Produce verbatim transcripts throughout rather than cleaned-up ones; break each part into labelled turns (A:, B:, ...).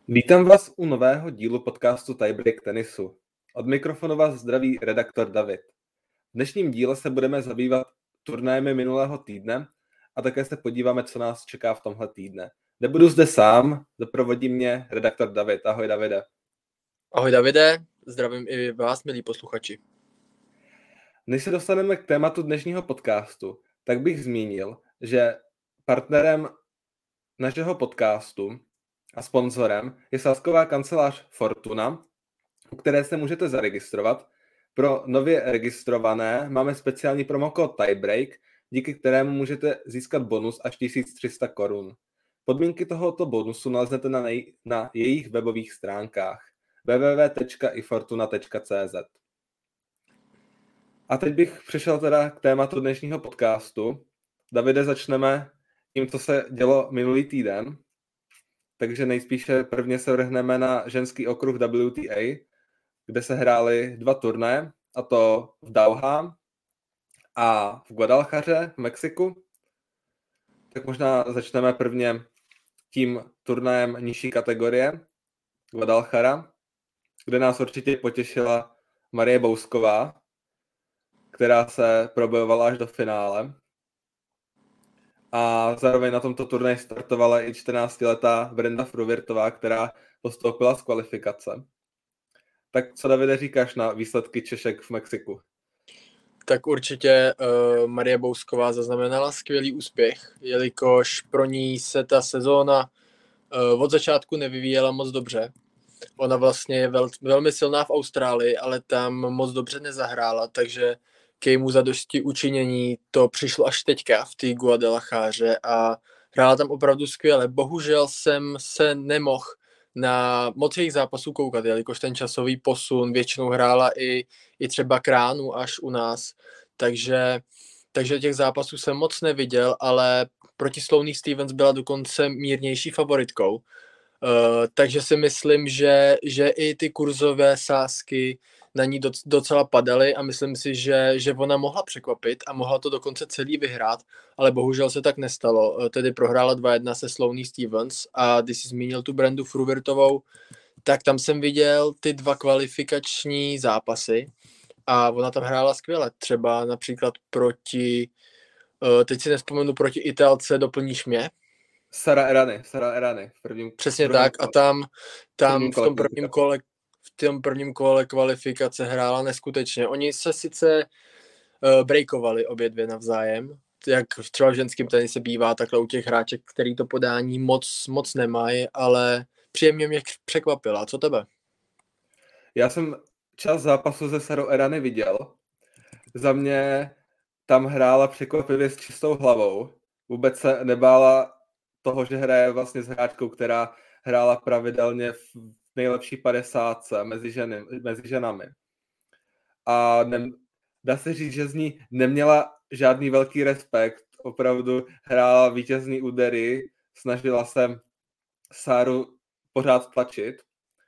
A: Vítám vás u nového dílu podcastu Tiebreak tenisu. Od mikrofonu vás zdraví redaktor David. V dnešním díle se budeme zabývat turnajem minulého týdne a také se podíváme, co nás čeká v tomhle týdne. Nebudu zde sám, doprovodí mě redaktor David. Ahoj Davide.
B: Ahoj Davide, zdravím i vás, milí posluchači.
A: Než se dostaneme k tématu dnešního podcastu, tak bych zmínil, že partnerem našeho podcastu a sponzorem je sázková kancelář Fortuna, u které se můžete zaregistrovat. Pro nově registrované máme speciální promokód Tiebreak, díky kterému můžete získat bonus až tisíc tři sta korun. Podmínky tohoto bonusu naleznete na, nej- na jejich webových stránkách w w w tečka i fortuna tečka c z. A teď bych přešel teda k tématu dnešního podcastu. Davide, začneme tím, co se dělo minulý týden. Takže nejspíše prvně se vrhneme na ženský okruh W T A, kde se hrály dva turnaje, a to v Dauhá a v Guadalajare v Mexiku. Tak možná začneme prvně tím turnajem nižší kategorie Guadalajara, kde nás určitě potěšila Marie Bousková, která se probojovala až do finále. A zároveň na tomto turnaji startovala i čtrnáctiletá Brenda Fruhvirtová, která postoupila z kvalifikace. Tak co, Davide, říkáš na výsledky Češek v Mexiku?
B: Tak určitě uh, Marie Bousková zaznamenala skvělý úspěch, jelikož pro ní se ta sezóna uh, od začátku nevyvíjela moc dobře. Ona vlastně je vel, velmi silná v Austrálii, ale tam moc dobře nezahrála, takže k jejímu zadosti učinění to přišlo až teďka v té Guadalajare a hrála tam opravdu skvěle. Bohužel jsem se nemohl na moc jejich zápasů koukat, jelikož ten časový posun většinou hrála i, i třeba Kránu až u nás, takže, takže těch zápasů jsem moc neviděl, ale proti Sloane Stephens byla dokonce mírnější favoritkou, uh, takže si myslím, že, že i ty kurzové sázky na ní docela padaly a myslím si, že, že ona mohla překvapit a mohla to dokonce celý vyhrát, ale bohužel se tak nestalo. Tedy prohrála dva jedna se Sloane Stephens a když jsi zmínil tu Brendu Fruhvirtovou, tak tam jsem viděl ty dva kvalifikační zápasy a ona tam hrála skvěle. Třeba například proti, teď si nespomenu, proti Italce, doplníš mě?
A: Sara Errani, Sara Errani. V prvním,
B: Přesně tak a tam, tam v tom prvním kole v tom prvním kole kvalifikace hrála neskutečně. Oni se sice uh, breakovali obě dvě navzájem, jak třeba v ženském tenise bývá takhle u těch hráček, který to podání moc, moc nemají, ale příjemně mě překvapila. Co tebe?
A: Já jsem čas zápasu se Sarou Errani viděl. Za mě tam hrála překvapivě s čistou hlavou. Vůbec se nebála toho, že hraje vlastně s hráčkou, která hrála pravidelně v nejlepší padesátce mezi, ženy, mezi ženami. A ne, dá se říct, že z ní neměla žádný velký respekt. Opravdu hrála vítězný údery, snažila se Sáru pořád tlačit.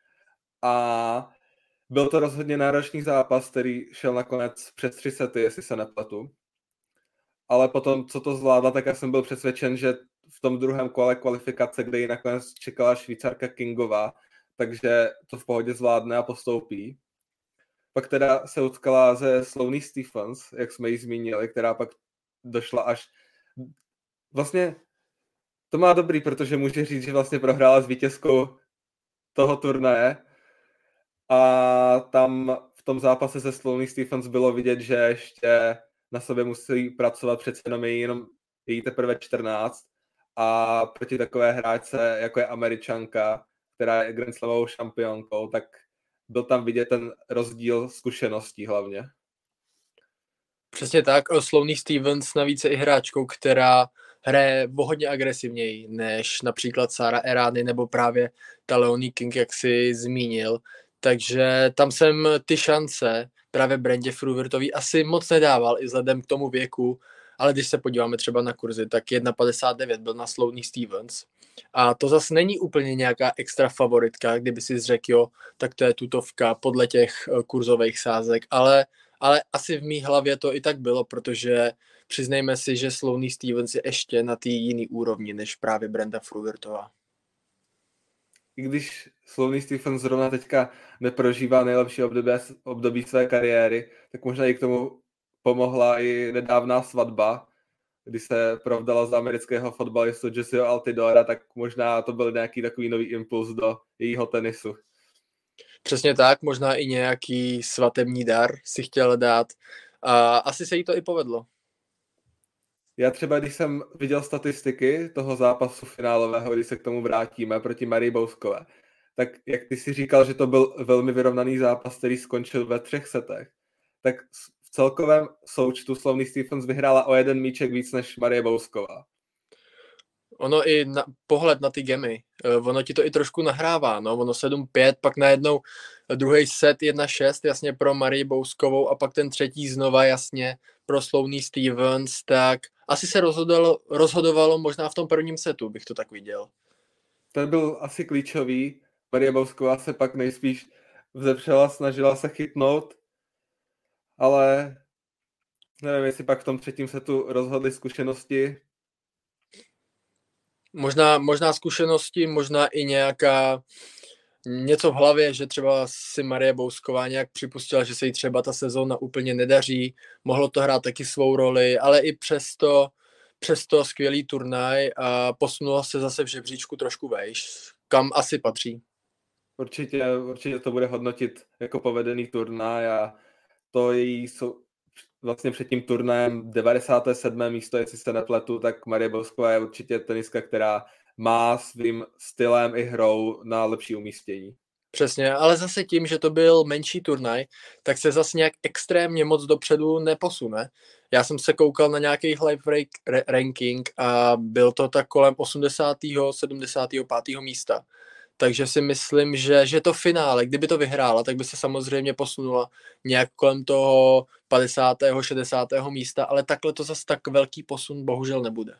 A: A byl to rozhodně náročný zápas, který šel nakonec přes tři sety, jestli se nepletu. Ale potom, co to zvládla, tak já jsem byl přesvědčen, že v tom druhém kole kvalifikace, kde ji nakonec čekala Švýcarka Kingová, takže to v pohodě zvládne a postoupí. Pak teda se utkala ze Sloane Stephens, jak jsme ji zmínili, která pak došla až... Vlastně to má dobrý, protože může říct, že vlastně prohrála s vítězkou toho turnaje. A tam v tom zápase se Sloane Stephens bylo vidět, že ještě na sobě musí pracovat, přece jenom je jenom její teprve čtrnáct a proti takové hráčce, jako je Američanka, která je Grand Slamovou šampionkou, tak byl tam vidět ten rozdíl zkušeností hlavně.
B: Přesně tak, Sloane Stephens navíc je i hráčkou, která hraje o hodně agresivněji než například Sara Errani nebo právě ta Leonie King, jak jsi zmínil. Takže tam jsem ty šance právě Brendě Fruhvirtový asi moc nedával i vzhledem k tomu věku, ale když se podíváme třeba na kurzy, tak jedna padesát devět byl na Sloane Stephens. A to zase není úplně nějaká extra favoritka, kdyby si řekl, jo, tak to je tutovka podle těch kurzových sázek, ale, ale asi v mý hlavě to i tak bylo, protože přiznejme si, že Sloane Stephens je ještě na té jiný úrovni než právě Brenda Fruhvirtová.
A: i když Sloane Stephens zrovna teďka neprožívá nejlepší období, období své kariéry, tak možná i k tomu pomohla i nedávná svatba, kdy se provdala za amerického fotbalistu Jesseho Altidora, tak možná to byl nějaký takový nový impuls do jejího tenisu.
B: Přesně tak, možná i nějaký svatební dar si chtěl dát a asi se jí to i povedlo.
A: Já třeba, když jsem viděl statistiky toho zápasu finálového, když se k tomu vrátíme proti Marii Bouskové, tak jak ty si říkal, že to byl velmi vyrovnaný zápas, který skončil ve třech setech, tak v celkovém součtu Sloane Stephens vyhrála o jeden míček víc než Marie Bousková.
B: Ono i na, pohled na ty gemy, ono ti to i trošku nahrává, no, ono sedm pět, pak najednou druhý set jedna šest, jasně pro Marii Bouskovou a pak ten třetí znova jasně pro Sloane Stephens, tak asi se rozhodovalo, rozhodovalo možná v tom prvním setu, bych to tak viděl.
A: Ten byl asi klíčový, Marie Bousková se pak nejspíš vzepřela, snažila se chytnout, ale nevím, jestli pak v tom třetím setu rozhodly zkušenosti.
B: Možná, možná zkušenosti, možná i nějaká něco v hlavě, že třeba si Marie Bousková nějak připustila, že se jí třeba ta sezóna úplně nedaří, mohlo to hrát taky svou roli, ale i přesto, přesto skvělý turnaj a posunula se zase v žebříčku trošku vejš, kam asi patří.
A: Určitě, určitě to bude hodnotit jako povedený turnaj a to její jsou vlastně před tím turnajem devadesáté sedmé místo, jestli se nepletu, tak Marie Bousková je určitě tenistka, která má svým stylem i hrou na lepší umístění.
B: Přesně, ale zase tím, že to byl menší turnaj, tak se zase nějak extrémně moc dopředu neposune. Já jsem se koukal na nějaký live ranking a byl to tak kolem osmdesátého sedmdesátého pátého místa. Takže si myslím, že, že to finále, kdyby to vyhrála, tak by se samozřejmě posunula nějak kolem toho padesátého šedesátého místa, ale takhle to zase tak velký posun bohužel nebude.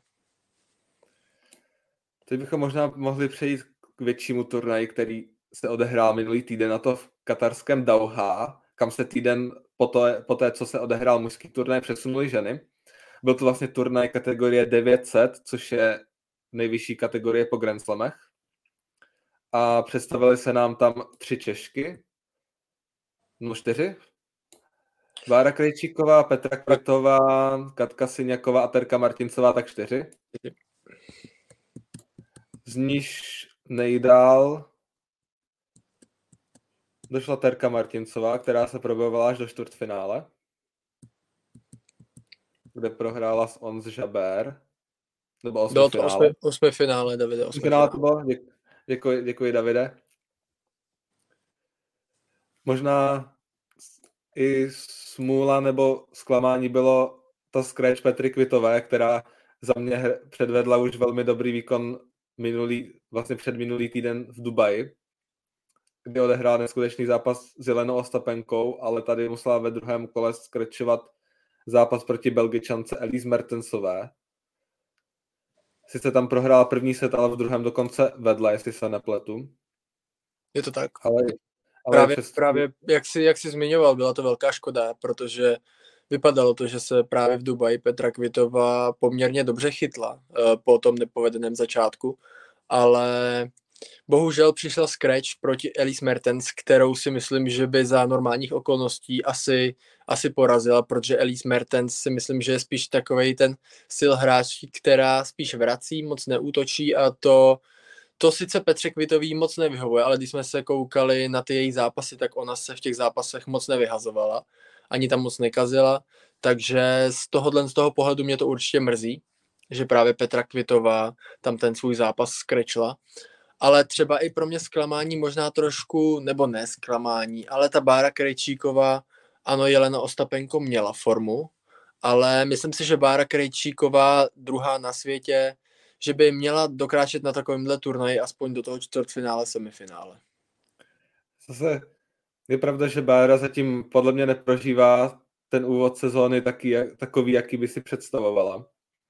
A: Teď bychom možná mohli přejít k většímu turnaji, který se odehrál minulý týden, na to v katarském Dauhá, kam se týden po, to, po té, co se odehrál mužský turnaj, přesunuli ženy. Byl to vlastně turnaj kategorie devět set, což je nejvyšší kategorie po Grand Slamech. A představili se nám tam tři Češky, no čtyři. Bára Krejčíková, Petra Kvitová, Katka Syňaková a Terka Martincová, tak čtyři. Z níž nejdál došla Terka Martincová, která se probojovala až do čtvrtfinále, kde prohrála s Ons Jabeur. Nebo osmi
B: Bylo to
A: finále.
B: osmi, osmi finále, Davide. Osmi
A: finále to bylo? Děkuji, děkuji, děkuji, Davide. Možná i smůla nebo zklamání bylo ta scratch Petry Kvitové, která za mě předvedla už velmi dobrý výkon minulý, vlastně před minulý týden v Dubaji, kdy odehrál neskutečný zápas s Jelenou Ostapenkou, ale tady musela ve druhém kole scratchovat zápas proti Belgičance Elise Mertensové. Sice tam prohrál první set, ale v druhém dokonce vedla, jestli se nepletu.
B: Je to tak.
A: Ale, ale
B: právě,
A: přes...
B: právě jak jsi, jak jsi zmiňoval, byla to velká škoda, protože vypadalo to, že se právě v Dubaji Petra Kvitová poměrně dobře chytla uh, po tom nepovedeném začátku, ale bohužel přišla scratch proti Elise Mertens, kterou si myslím, že by za normálních okolností asi, asi porazila, protože Elise Mertens si myslím, že je spíš takovej ten styl hráčky, která spíš vrací, moc neútočí a to To sice Petře Kvitový moc nevyhovuje, ale když jsme se koukali na ty její zápasy, tak ona se v těch zápasech moc nevyhazovala, ani tam moc nekazila, takže z tohohle z toho pohledu mě to určitě mrzí, že právě Petra Kvitová tam ten svůj zápas skrečla. Ale třeba i pro mě zklamání možná trošku, nebo ne zklamání, ale ta Bára Krejčíková, ano, Jelena Ostapenko měla formu, ale myslím si, že Bára Krejčíková, druhá na světě, že by měla dokráčet na takovémhle turnaji aspoň do toho čtvrtfinále, semifinále.
A: Zase je pravda, že Bára zatím podle mě neprožívá ten úvod sezóny taky, takový, jaký by si představovala.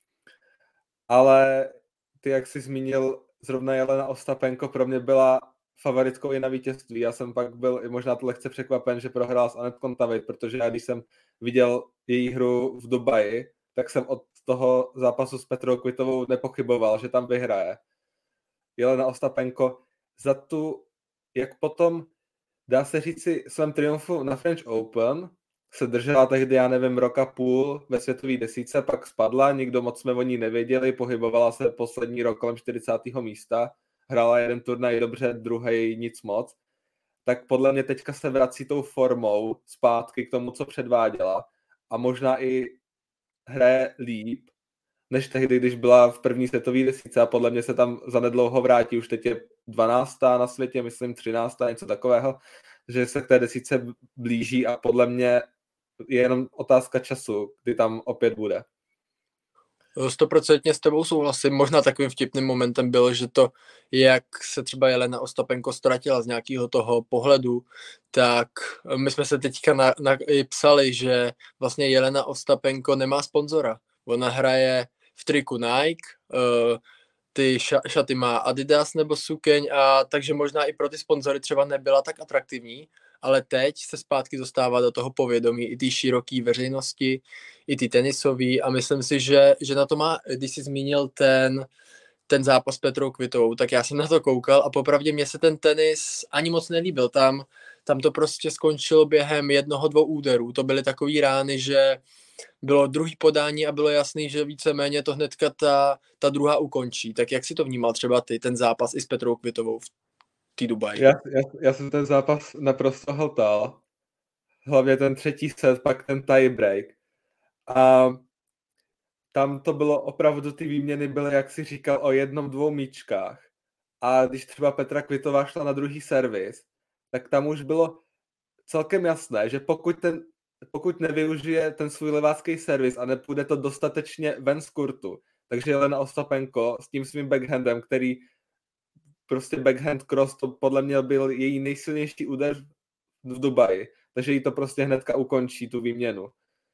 A: Ale ty, jak jsi zmínil, zrovna Jelena Ostapenko pro mě byla favoritkou i na vítězství. Já jsem pak byl i možná to lehce překvapen, že prohrál s Anett Kontaveit, protože já když jsem viděl její hru v Dubaji, tak jsem od toho zápasu s Petrou Kvitovou nepochyboval, že tam vyhraje. Jelena Ostapenko za tu, jak potom, dá se říci, svém triumfu na French Open se držela tehdy, já nevím, roka půl ve světové desítce, pak spadla, nikdo moc jsme o ní nevěděli, pohybovala se poslední rok kolem čtyřicátého místa, hrála jeden turnaj dobře, druhý nic moc, tak podle mě teďka se vrací tou formou zpátky k tomu, co předváděla a možná i hraje líp, než tehdy, když byla v první světové desítce a podle mě se tam zanedlouho vrátí, už teď je dvanáctá na světě, myslím třináctá, něco takového, že se k té desítce blíží a podle mě je jenom otázka času, kdy tam opět bude.
B: Stoprocentně s tebou souhlasím. Možná takovým vtipným momentem bylo, že to, jak se třeba Jelena Ostapenko ztratila z nějakého toho pohledu, tak my jsme se teďka na, na, psali, že vlastně Jelena Ostapenko nemá sponzora. Ona hraje v triku Nike, uh, ty ša, šaty má Adidas nebo sukeň, a takže možná i pro ty sponzory třeba nebyla tak atraktivní, ale teď se zpátky dostává do toho povědomí i ty široké veřejnosti, i ty tenisový, a myslím si, že, že na to má, když jsi zmínil ten, ten zápas s Petrou Kvitovou, tak já jsem na to koukal a popravdě mě se ten tenis ani moc nelíbil. Tam, tam to prostě skončilo během jednoho, dvou úderů. To byly takový rány, že bylo druhý podání a bylo jasný, že víceméně to hnedka ta, ta druhá ukončí. Tak jak si to vnímal třeba ty, ten zápas i s Petrou Kvitovou v té Dubaji?
A: Já, já, já jsem ten zápas naprosto hltal. Hlavně ten třetí set, pak ten tiebreak. A tam to bylo opravdu, ty výměny byly, jak si říkal, o jednom, dvou míčkách. A když třeba Petra Kvitová šla na druhý servis, tak tam už bylo celkem jasné, že pokud, ten, pokud nevyužije ten svůj levácký servis a nepůjde to dostatečně ven z kurtu, takže Jelena Ostapenko s tím svým backhandem, který prostě backhand cross, to podle mě byl její nejsilnější úder v Dubaji, takže jí to prostě hnedka ukončí, tu výměnu.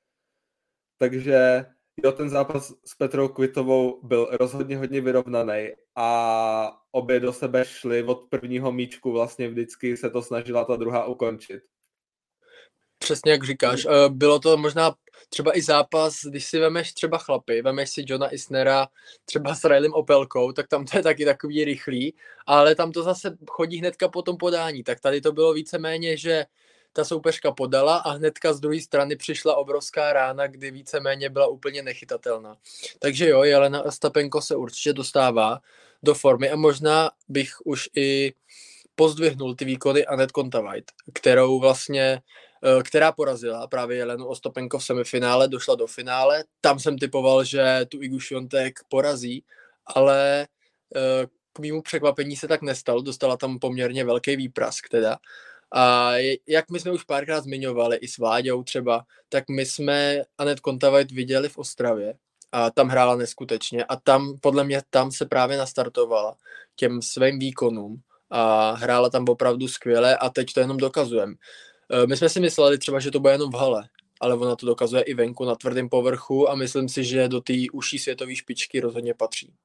A: Takže jo, ten zápas s Petrou Kvitovou byl rozhodně hodně vyrovnaný a obě do sebe šly od prvního míčku, vlastně vždycky se to snažila ta druhá ukončit.
B: Přesně jak říkáš, bylo to možná třeba i zápas, když si vemeš třeba chlapy, vemeš si Johna Isnera třeba s Rylem Opelkou, tak tam to je taky takový rychlý, ale tam to zase chodí hnedka po tom podání, tak tady to bylo víceméně, že ta soupeřka podala a hnedka z druhé strany přišla obrovská rána, kdy víceméně byla úplně nechytatelná. Takže jo, Jelena Ostapenko se určitě dostává do formy a možná bych už i pozdvihnul ty výkony Anett Kontaveit, kterou vlastně která porazila právě Jelenu Ostapenko v semifinále, došla do finále. Tam jsem typoval, že tu Igu Swiatek porazí, ale k mému překvapení se tak nestalo. Dostala tam poměrně velký výprask teda. A jak my jsme už párkrát zmiňovali, i s Vláďou třeba, tak my jsme Anett Kontaveit viděli v Ostravě a tam hrála neskutečně a tam, podle mě, tam se právě nastartovala těm svým výkonům a hrála tam opravdu skvěle a teď to jenom dokazujeme. My jsme si mysleli třeba, že to bude jenom v hale, ale ona to dokazuje i venku na tvrdém povrchu a myslím si, že do té užší světové špičky rozhodně patří.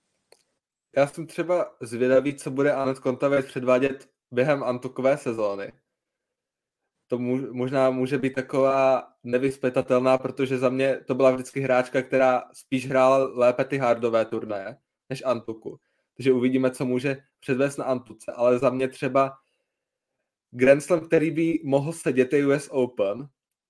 A: Já jsem třeba zvědavý, co bude Anett Kontaveit předvádět během antukové sezóny. To možná může být taková nevyzpytatelná, protože za mě to byla vždycky hráčka, která spíš hrála lépe ty hardové turnaje než antuku. Takže uvidíme, co může předvést na antuce, ale za mě třeba Grand Slam, který by mohl sedět, je U S Open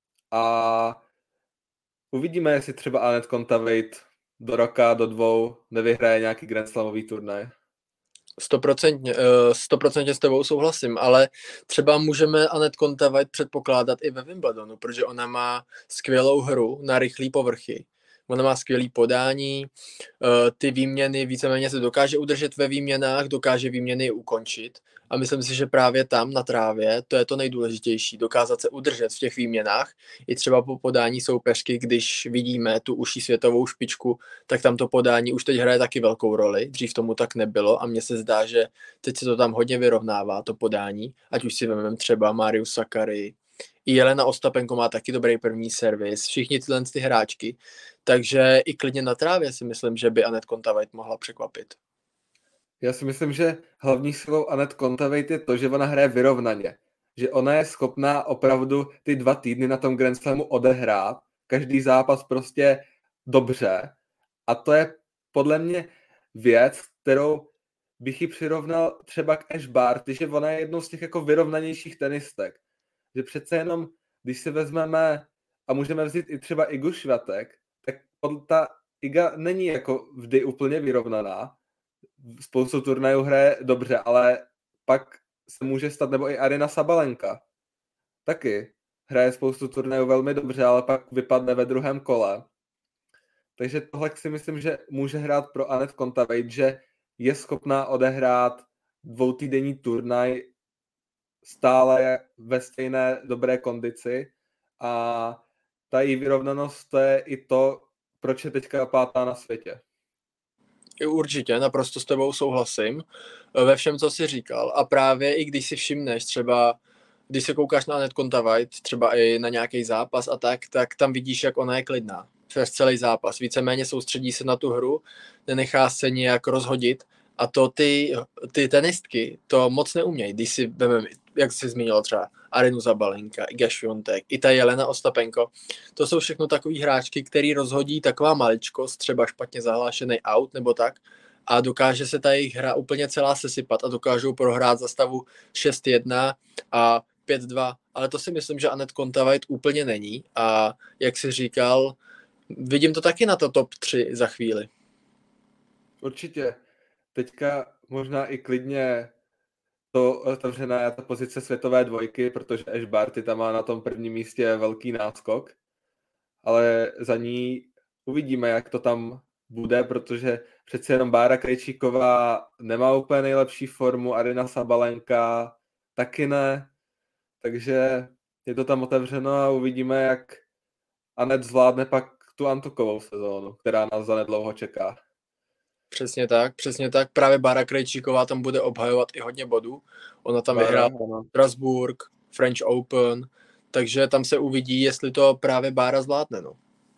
A: a uvidíme, jestli třeba Anett Kontaveit do roka, do dvou nevyhraje nějaký Grand Slamový turnaj.
B: Stoprocentně, stoprocentně s tebou souhlasím, ale třeba můžeme Anett Kontaveit předpokládat i ve Wimbledonu, protože ona má skvělou hru na rychlý povrchy. Ona má skvělý podání, ty výměny víceméně se dokáže udržet ve výměnách, dokáže výměny ukončit a myslím si, že právě tam na trávě to je to nejdůležitější, dokázat se udržet v těch výměnách i třeba po podání soupeřky, když vidíme tu užší světovou špičku, tak tam to podání už teď hraje taky velkou roli, dřív tomu tak nebylo a mně se zdá, že teď se to tam hodně vyrovnává, to podání, ať už si vezmeme třeba Mariu Sakkari, i Jelena Ostapenko má taky dobrý první servis, všichni tyhle ty hráčky, takže i klidně na trávě si myslím, že by Anett Kontaveit mohla překvapit.
A: Já si myslím, že hlavní silou Anett Kontaveit je to, že ona hraje vyrovnaně. Že ona je schopná opravdu ty dva týdny na tom Grand Slamu odehrát, každý zápas prostě dobře. A to je podle mě věc, kterou bych ji přirovnal třeba k Ash Barty, že ona je jednou z těch jako vyrovnanějších tenistek. Že přece jenom, když si vezmeme, a můžeme vzít i třeba Igu Swiatek, tak ta Iga není jako vždy úplně vyrovnaná. Spoustu turnajů hraje dobře, ale pak se může stát, nebo i Aryna Sabalenka. Taky hraje spoustu turnajů velmi dobře, ale pak vypadne ve druhém kole. Takže tohle si myslím, že může hrát pro Anett Kontaveit, že je schopná odehrát dvoutýdenní turnaj stále ve stejné dobré kondici a ta její vyrovnanost, to je i to, proč je teďka pátá na světě.
B: Určitě, naprosto s tebou souhlasím ve všem, co jsi říkal. A právě i když si všimneš, třeba když se koukáš na Anett Kontaveit, třeba i na nějaký zápas a tak, tak tam vidíš, jak ona je klidná přes celý zápas. Víceméně soustředí se na tu hru, nenechá se nějak rozhodit a to ty, ty tenistky to moc neumějí. Když si vememe, jak jsi zmínil třeba Arynu Sabalenka, Iga Swiatek, i ta Jelena Ostapenko, to jsou všechno takový hráčky, který rozhodí taková maličkost, třeba špatně zahlášený out nebo tak, a dokáže se ta jejich hra úplně celá sesypat a dokážou prohrát za stavu šest jedna a pět dva, ale to si myslím, že Anett Kontaveit úplně není a jak jsi říkal, vidím to taky na to top tři za chvíli.
A: Určitě. Teďka možná i klidně to otevřená ta pozice světové dvojky, protože Ash Barty tam má na tom prvním místě velký náskok, ale za ní uvidíme, jak to tam bude, protože přeci jenom Bára Krejčíková nemá úplně nejlepší formu, Aryna Sabalenka taky ne, takže je to tam otevřeno a uvidíme, jak Anett zvládne pak tu Antukovou sezónu, která nás zanedlouho čeká.
B: Přesně tak, přesně tak. Právě Bára Krejčíková tam bude obhajovat i hodně bodů. Ona tam vyhrála Strasbourg, French Open, takže tam se uvidí, jestli to právě Bára zvládne. No.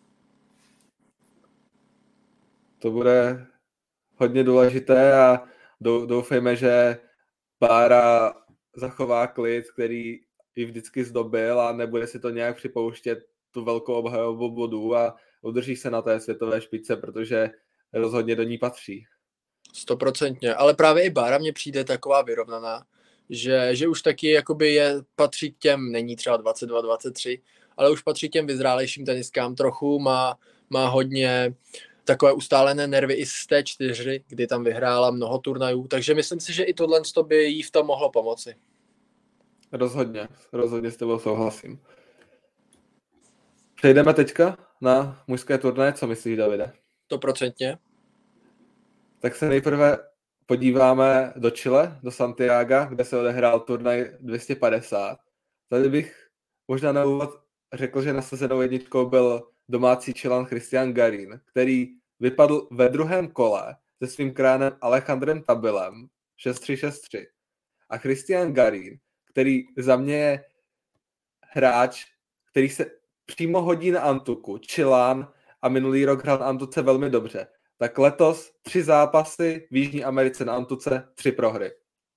A: To bude hodně důležité a doufejme, že Bára zachová klid, který ji vždycky zdobil a nebude si to nějak připouštět tu velkou obhajobu bodů a udrží se na té světové špičce, protože rozhodně do ní patří.
B: Stoprocentně, ale právě i Bára mně přijde taková vyrovnaná, že, že už taky jakoby je, patří k těm, není třeba dvacet dva dvacet tři, ale už patří k těm vyzrálejším teniskám trochu, má, má hodně takové ustálené nervy i z té čtyři, kdy tam vyhrála mnoho turnajů, takže myslím si, že i tohle by jí v tom mohlo pomoci.
A: Rozhodně, rozhodně s tebou souhlasím. Přejdeme teďka na mužské turnaje, co myslíš, Davide?
B: Stoprocentně.
A: Tak se nejprve podíváme do Chile, do Santiaga, kde se odehrál turnaj dvě stě padesát. Tady bych možná na úvod řekl, že nasazenou jedničkou byl domácí Chilan Cristian Garín, který vypadl ve druhém kole se svým kránem Alejandrem Tabilem šest tři šest tři. A Cristian Garín, který za mě je hráč, který se přímo hodí na Antuku, Chilan, a minulý rok hrál na Antuce velmi dobře. Tak letos tři zápasy v Jižní Americe na Antuce, tři prohry.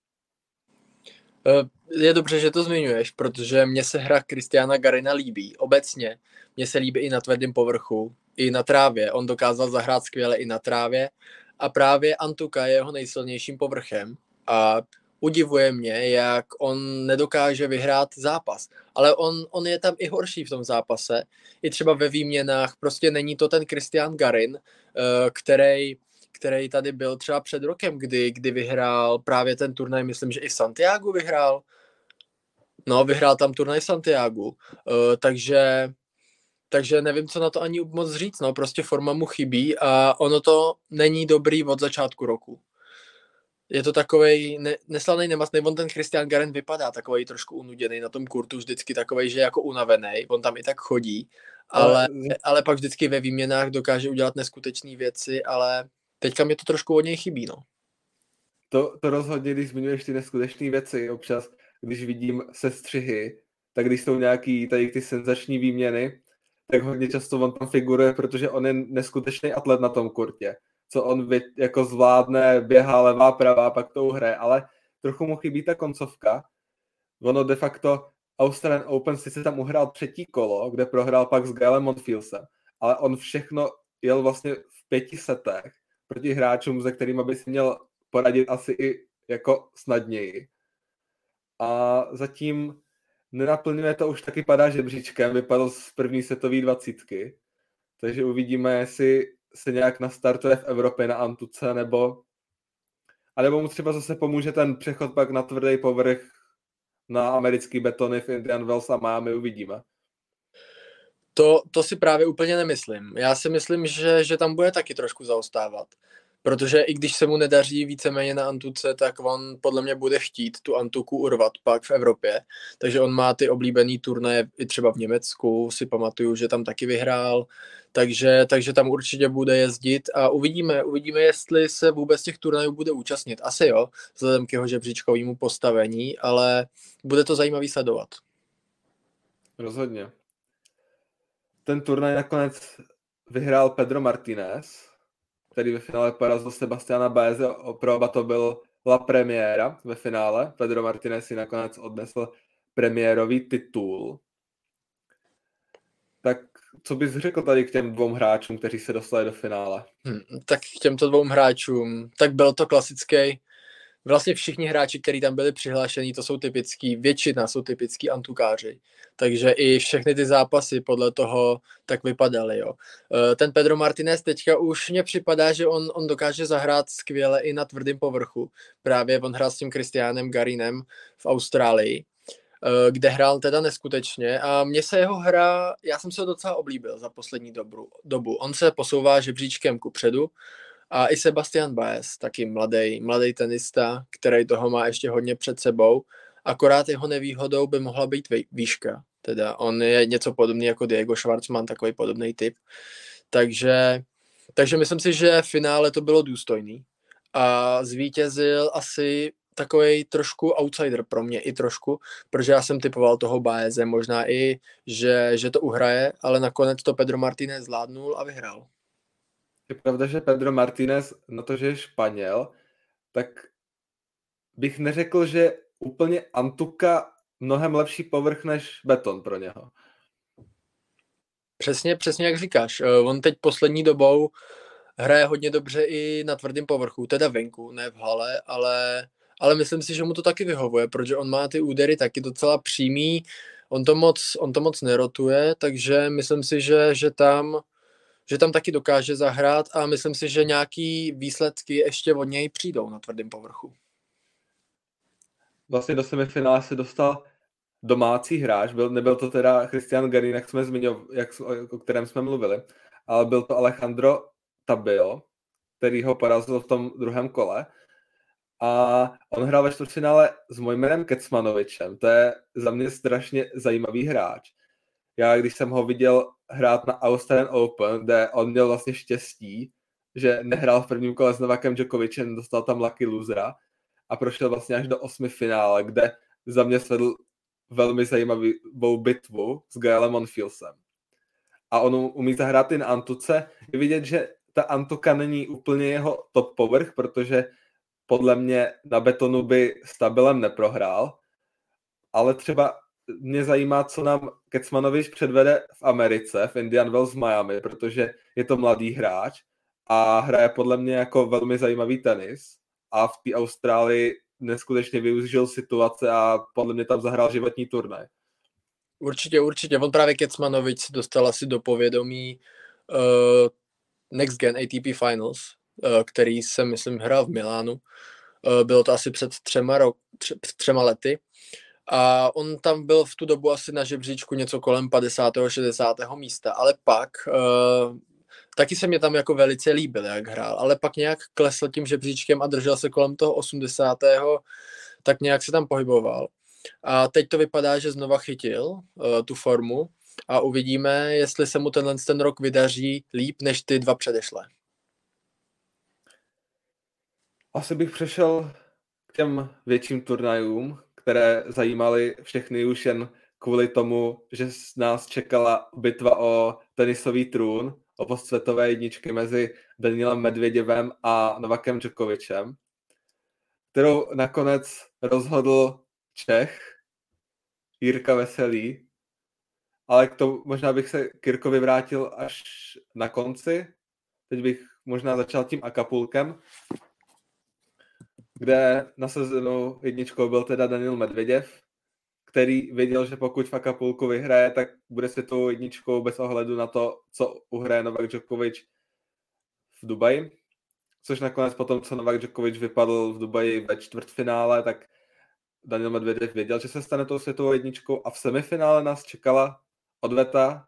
B: Je dobře, že to zmiňuješ, protože mně se hra Cristiana Garína líbí. Obecně mně se líbí i na tvrdém povrchu, i na trávě. On dokázal zahrát skvěle i na trávě a právě Antuka je jeho nejsilnějším povrchem a udivuje mě, jak on nedokáže vyhrát zápas. Ale on, on je tam i horší v tom zápase. I třeba ve výměnách. Prostě není to ten Cristian Garín, který, který tady byl třeba před rokem, kdy, kdy vyhrál právě ten turnaj, myslím, že i v Santiagu vyhrál. No, vyhrál tam turnaj v Santiagu. Takže, takže nevím, co na to ani moc říct. No, prostě forma mu chybí a ono to není dobrý od začátku roku. Je to takovej ne, neslanej, nemastný, on ten Cristian Garín vypadá takovej trošku unuděný na tom kurtu, vždycky takovej, že jako unavený, on tam i tak chodí, ale, ale pak vždycky ve výměnách dokáže udělat neskutečné věci, ale teďka mi to trošku od něj chybí, no.
A: To, to rozhodně, když zmiňuješ ty neskutečné věci, občas, když vidím sestřihy, tak když jsou nějaký tady ty senzační výměny, tak hodně často on tam figuruje, protože on je neskutečný atlet na tom kurtě. Co on jako zvládne, běhá levá, pravá, pak to hraje, ale trochu mu chybí ta koncovka. Ono de facto Australian Open sice tam uhrál třetí kolo, kde prohrál pak s Gaelem Monfilsem, ale on všechno jel vlastně v pěti setech proti hráčům, se kterými by si měl poradit asi i jako snadněji. A zatím nenaplňuje to, už taky padá žebříčkem, vypadl z první světové dvacítky, takže uvidíme, jestli se nějak nastartuje v Evropě na Antuce, nebo a nebo mu třeba zase pomůže ten přechod pak na tvrdý povrch na americký betony v Indian Wells a Miami, uvidíme.
B: To, to si právě úplně nemyslím. Já si myslím, že, že tam bude taky trošku zaostávat. Protože i když se mu nedaří víceméně na Antuce, tak on podle mě bude chtít tu Antuku urvat pak v Evropě. Takže on má ty oblíbený turnaje i třeba v Německu, si pamatuju, že tam taky vyhrál. Takže, takže tam určitě bude jezdit a uvidíme, uvidíme, jestli se vůbec těch turnajů bude účastnit. Asi jo, vzhledem k jeho žebříčkovému postavení, ale bude to zajímavý sledovat.
A: Rozhodně. Ten turnaj nakonec vyhrál Pedro Martinez, který ve finále porazil Sebastiana Baeze. Pro oba to byl la premiéra ve finále. Pedro Martinez si nakonec odnesl premiérový titul. Tak co bys řekl tady k těm dvou hráčům, kteří se dostali do finále?
B: Hmm, tak k těmto dvou hráčům, tak byl to klasický. Vlastně všichni hráči, kteří tam byli přihlášení, to jsou typický, většina jsou typický antukáři. Takže i všechny ty zápasy podle toho tak vypadaly. Jo. Ten Pedro Martinez teďka už mně připadá, že on, on dokáže zahrát skvěle i na tvrdém povrchu. Právě on hrál s tím Christianem Garinem v Austrálii, kde hrál teda neskutečně a mně se jeho hra, já jsem se ho docela oblíbil za poslední dobu. dobu. On se posouvá žebříčkem kupředu, a i Sebastian Baez, taky mladý, mladý tenista, který toho má ještě hodně před sebou. Akorát jeho nevýhodou by mohla být výška. Teda on je něco podobný jako Diego Schwartzman, takový podobný typ. Takže, takže myslím si, že v finále to bylo důstojný. A zvítězil asi takový trošku outsider pro mě i trošku, protože já jsem typoval toho Baeze, možná i, že, že to uhraje, ale nakonec to Pedro Martinez zvládnul a vyhrál.
A: Je pravda, že Pedro Martinez, na to, že je Španěl, tak bych neřekl, že úplně Antuka mnohem lepší povrch než beton pro něho.
B: Přesně, přesně jak říkáš. On teď poslední dobou hraje hodně dobře i na tvrdém povrchu, teda venku, ne v hale, ale, ale myslím si, že mu to taky vyhovuje, protože on má ty údery taky docela přímý, on to moc, on to moc nerotuje, takže myslím si, že, že tam že tam taky dokáže zahrát a myslím si, že nějaký výsledky ještě od něj přijdou na tvrdém povrchu.
A: Vlastně do semifinále se dostal domácí hráč, byl, nebyl to teda Christian Garin, jak jsme zmiňovali, jak, o kterém jsme mluvili, ale byl to Alejandro Tabio, který ho porazil v tom druhém kole. A on hrál ve čtvrtfinále s Mojmirem Kecmanovičem. To je za mě strašně zajímavý hráč. Já, když jsem ho viděl hrát na Australian Open, kde on měl vlastně štěstí, že nehrál v prvním kole s Novakem Djokovicem, dostal tam lucky losera a prošel vlastně až do osmi finále, kde za mě svedl velmi zajímavou bitvu s Gaelem Monfilsem. A on umí zahrát i na Antuce. Je vidět, že ta Antuka není úplně jeho top povrch, protože podle mě na betonu by s Tabilem neprohrál, ale třeba mě zajímá, co nám Kecmanovič předvede v Americe, v Indian Wells Miami, protože je to mladý hráč a hraje podle mě jako velmi zajímavý tenis a v té Austrálii neskutečně využil situace a podle mě tam zahrál životní turnaj.
B: Určitě, určitě. On právě Kecmanovič se dostal asi do povědomí uh, Next Gen A T P Finals, uh, který jsem, myslím, hrál v Milánu. Uh, bylo to asi před třema, rok, tře, před třema lety. A on tam byl v tu dobu asi na žebříčku něco kolem padesátého šedesátého místa, ale pak uh, taky se mě tam jako velice líbil, jak hrál, ale pak nějak klesl tím žebříčkem a držel se kolem toho osmdesátého tak nějak se tam pohyboval. A teď to vypadá, že znova chytil uh, tu formu a uvidíme, jestli se mu tenhle ten rok vydaří líp než ty dva předešlé.
A: Asi bych přešel k těm větším turnajům, které zajímaly všechny už jen kvůli tomu, že nás čekala bitva o tenisový trůn, o post světové jedničky mezi Danielem Medvěděvem a Novakem Djokovicem, kterou nakonec rozhodl Čech, Jirka Veselý, ale k tomu možná bych se k Jirkovi vrátil až na konci. Teď bych možná začal tím Acapulkem. kde na sezonu jedničkou byl teda Daniil Medveděv, který věděl, že pokud v Acapulcu vyhraje, tak bude světovou jedničkou bez ohledu na to, co uhraje Novak Djokovic v Dubaji. Což nakonec potom, co Novak Djokovic vypadl v Dubaji ve čtvrtfinále, tak Daniil Medveděv věděl, že se stane tou světovou jedničkou a v semifinále nás čekala odveta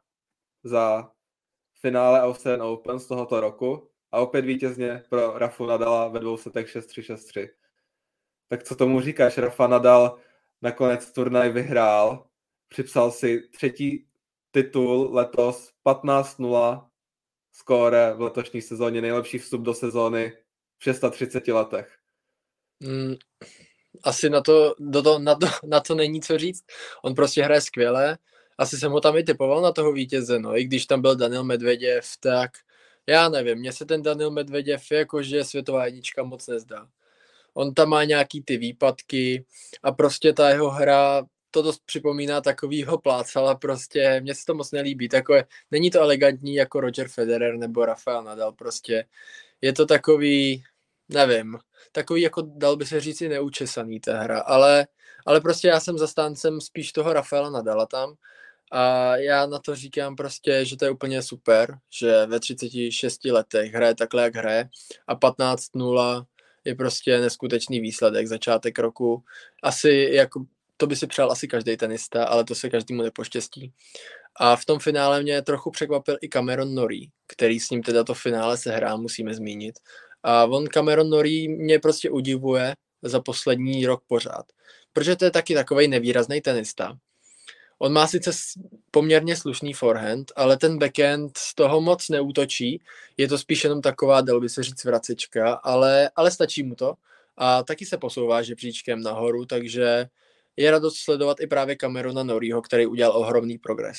A: za finále Australian Open z tohoto roku a opět vítězně pro Rafu Nadala ve dvou setech šest tři šest tři. Tak co tomu říkáš? Rafa Nadal nakonec turnaj vyhrál, připsal si třetí titul letos, patnáct nula skóre v letošní sezóně, nejlepší vstup do sezóny v třiceti šesti letech.
B: Mm, asi na to, do to, na, to, na to není co říct. On prostě hraje skvěle. Asi jsem ho tam i typoval na toho vítěze, no. I když tam byl Daniil Medveděv, tak já nevím, mně se ten Daniil Medveděv jakože světová jednička moc nezdá. On tam má nějaký ty výpadky a prostě ta jeho hra to dost připomíná takovýho plácala, prostě mně se to moc nelíbí. Takové, není to elegantní jako Roger Federer nebo Rafael Nadal, prostě je to takový, nevím, takový jako dal by se říct i neučesaný ta hra, ale, ale prostě já jsem zastáncem spíš toho Rafaela Nadala tam a já na to říkám prostě, že to je úplně super, že ve třiceti šesti letech hraje takhle, jak hraje a patnáct nula je prostě neskutečný výsledek, začátek roku. Asi jako, to by si přál asi každý tenista, ale to se každému nepoštěstí. A v tom finále mě trochu překvapil i Cameron Norrie, který s ním teda to finále sehrál, musíme zmínit. A on Cameron Norrie mě prostě udivuje za poslední rok pořád. Protože to je taky takovej nevýrazný tenista. On má sice poměrně slušný forehand, ale ten backhand z toho moc neútočí. Je to spíš jenom taková, dal by se říct, vracečka, ale, ale stačí mu to. A taky se posouvá žebříčkem nahoru, takže je radost sledovat i právě Camerona Norrieho, který udělal ohromný progres.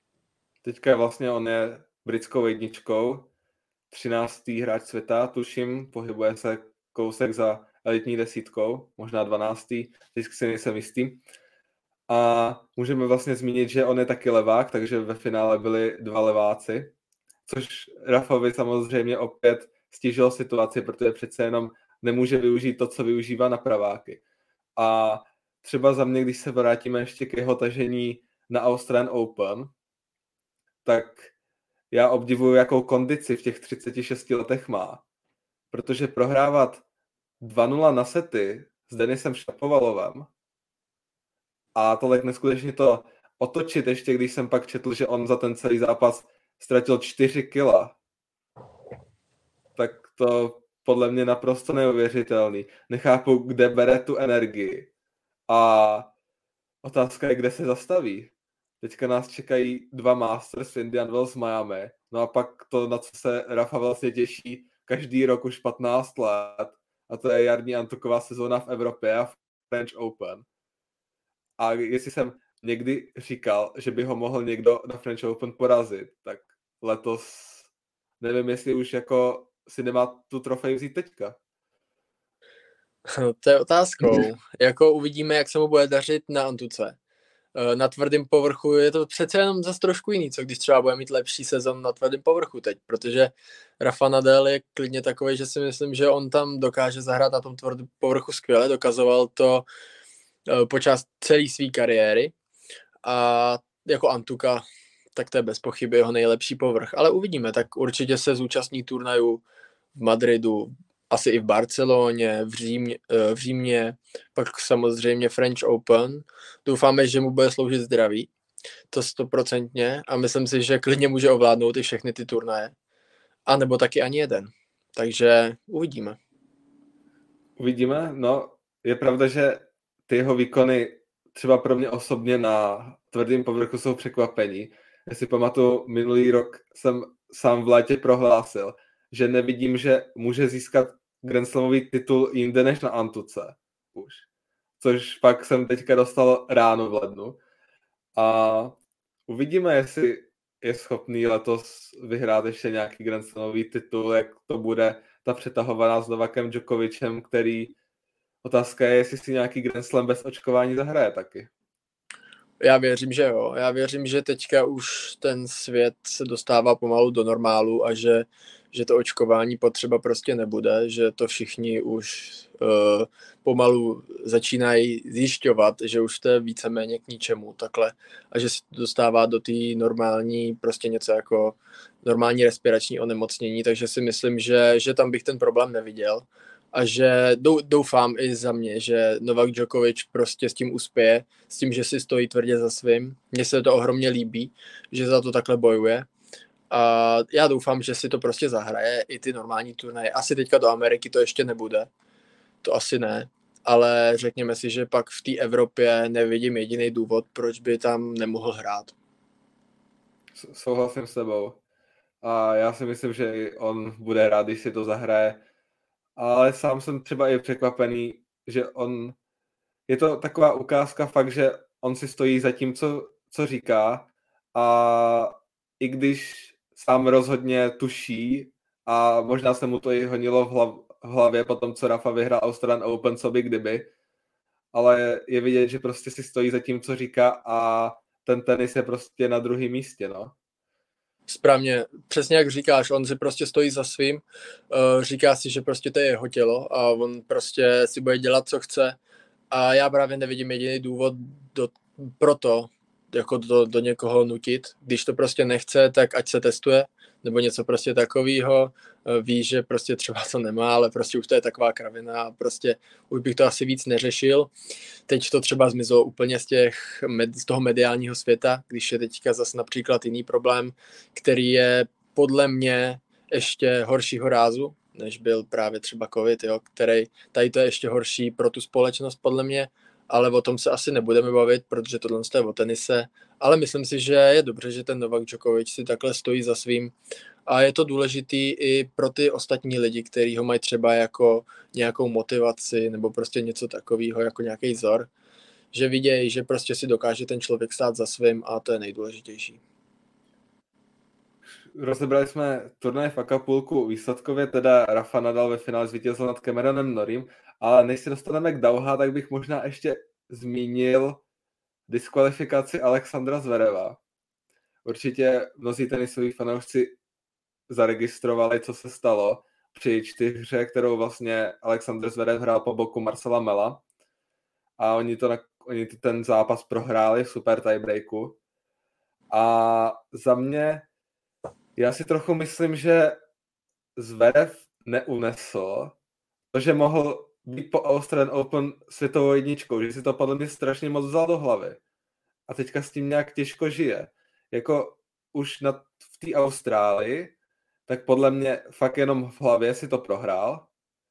A: Teďka vlastně on je britskou jedničkou, třináctý hráč světa, tuším, pohybuje se kousek za elitní desítkou, možná dvanáctý, teď si nejsem jistý. A můžeme vlastně zmínit, že on je taky levák, takže ve finále byli dva leváci, což Rafovi samozřejmě opět stížilo situaci, protože přece jenom nemůže využít to, co využívá na praváky. A třeba za mě, když se vrátíme ještě k jeho tažení na Australian Open, tak já obdivuju, jakou kondici v těch třiceti šesti letech má. Protože prohrávat dva nula na sety s Denisem Šapovalovem a tolik neskutečně to otočit ještě, když jsem pak četl, že on za ten celý zápas ztratil čtyři kila, tak to podle mě naprosto neuvěřitelný. Nechápu, kde bere tu energii. A otázka je, kde se zastaví. Teďka nás čekají dva Masters, Indian Wells, Miami. No a pak to, na co se Rafa vlastně těší každý rok už patnáct let, a to je jarní antuková sezóna v Evropě a French Open. A jestli jsem někdy říkal, že by ho mohl někdo na French Open porazit, tak letos nevím, jestli už jako si nemá tu trofej vzít teďka.
B: To je otázkou. Jako uvidíme, jak se mu bude dařit na antuce. Na tvrdém povrchu je to přece jenom zase trošku jiný, co když třeba bude mít lepší sezon na tvrdém povrchu teď, protože Rafa Nadal je klidně takový, že si myslím, že on tam dokáže zahrát na tom tvrdém povrchu skvěle, dokazoval to počas celé své kariéry a jako antuka, tak to je bez pochyby jeho nejlepší povrch, ale uvidíme, tak určitě se zúčastní turnajů v Madridu, asi i v Barceloně, v Římě, v Římě, pak samozřejmě French Open. Doufáme, že mu bude sloužit zdraví, to stoprocentně, a myslím si, že klidně může ovládnout i všechny ty turnaje. A nebo taky ani jeden. Takže uvidíme.
A: Uvidíme, no, je pravda, že ty jeho výkony třeba pro mě osobně na tvrdém povrchu jsou překvapení. Já si pamatuju, minulý rok jsem sám v létě prohlásil, že nevidím, že může získat Grand Slamový titul jinde než na antuce už. Což pak jsem teďka dostal ráno v lednu. A uvidíme, jestli je schopný letos vyhrát ještě nějaký Grand Slamový titul, jak to bude ta přetahovaná s Novakem Djokovicem, který otázka je, jestli si nějaký Grand Slam bez očkování zahraje taky.
B: Já věřím, že jo. Já věřím, že teďka už ten svět se dostává pomalu do normálu a že, že to očkování potřeba prostě nebude, že to všichni už uh, pomalu začínají zjišťovat, že už to je víceméně k ničemu takhle a že se dostává do té normální, prostě něco jako normální respirační onemocnění, takže si myslím, že, že tam bych ten problém neviděl a že doufám i za mě, že Novak Djokovic prostě s tím uspěje, s tím, že si stojí tvrdě za svým. Mně se to ohromně líbí, že za to takhle bojuje. A já doufám, že si to prostě zahraje i ty normální turnaje. Asi teďka do Ameriky to ještě nebude. To asi ne. Ale řekněme si, že pak v té Evropě nevidím jediný důvod, proč by tam nemohl hrát.
A: Souhlasím s tebou. A já si myslím, že on bude rád, když si to zahraje. Ale sám jsem třeba i překvapený, že on... Je to taková ukázka fakt, že on si stojí za tím, co, co říká. A i když sám rozhodně tuší a možná se mu to i honilo v, hlav, v hlavě po tom, co Rafa vyhrál Australian Open, co by kdyby. Ale je vidět, že prostě si stojí za tím, co říká a ten tenis je prostě na druhém místě, no.
B: Správně, přesně jak říkáš, on si prostě stojí za svým, uh, říká si, že prostě to je jeho tělo a on prostě si bude dělat, co chce a já právě nevidím jediný důvod do, pro to, jako do, do někoho nutit. Když to prostě nechce, tak ať se testuje, nebo něco prostě takového. Ví, že prostě třeba to nemá, ale prostě už to je taková kravina a prostě už bych to asi víc neřešil. Teď to třeba zmizelo úplně z, těch, z toho mediálního světa, když je teďka zase například jiný problém, který je podle mě ještě horšího rázu, než byl právě třeba covid, jo, který tady to je ještě horší pro tu společnost podle mě, ale o tom se asi nebudeme bavit, protože tohle je o tenise, ale myslím si, že je dobře, že ten Novak Djokovic si takhle stojí za svým a je to důležitý i pro ty ostatní lidi, kteří ho mají třeba jako nějakou motivaci nebo prostě něco takového, jako nějaký vzor, že vidějí, že prostě si dokáže ten člověk stát za svým a to je nejdůležitější.
A: Rozebrali jsme turnaj v Acapulku výsledkově, teda Rafa Nadal ve finále zvítězil nad Cameronem Norriem, ale než se dostaneme k Dauha, tak bych možná ještě zmínil diskvalifikaci Alexandra Zvereva. Určitě mnozí tenisoví fanoušci zaregistrovali, co se stalo při čtyřhře, kterou vlastně Alexander Zverev hrál po boku Marcela Mela a oni, to, oni ten zápas prohráli v super tiebreaku. A za mě já si trochu myslím, že Zverev neunesl to, že mohl být po Australian Open světovou jedničkou, že si to podle mě strašně moc vzal do hlavy. A teďka s tím nějak těžko žije. Jako už na, v té Austrálii, tak podle mě fakt jenom v hlavě si to prohrál.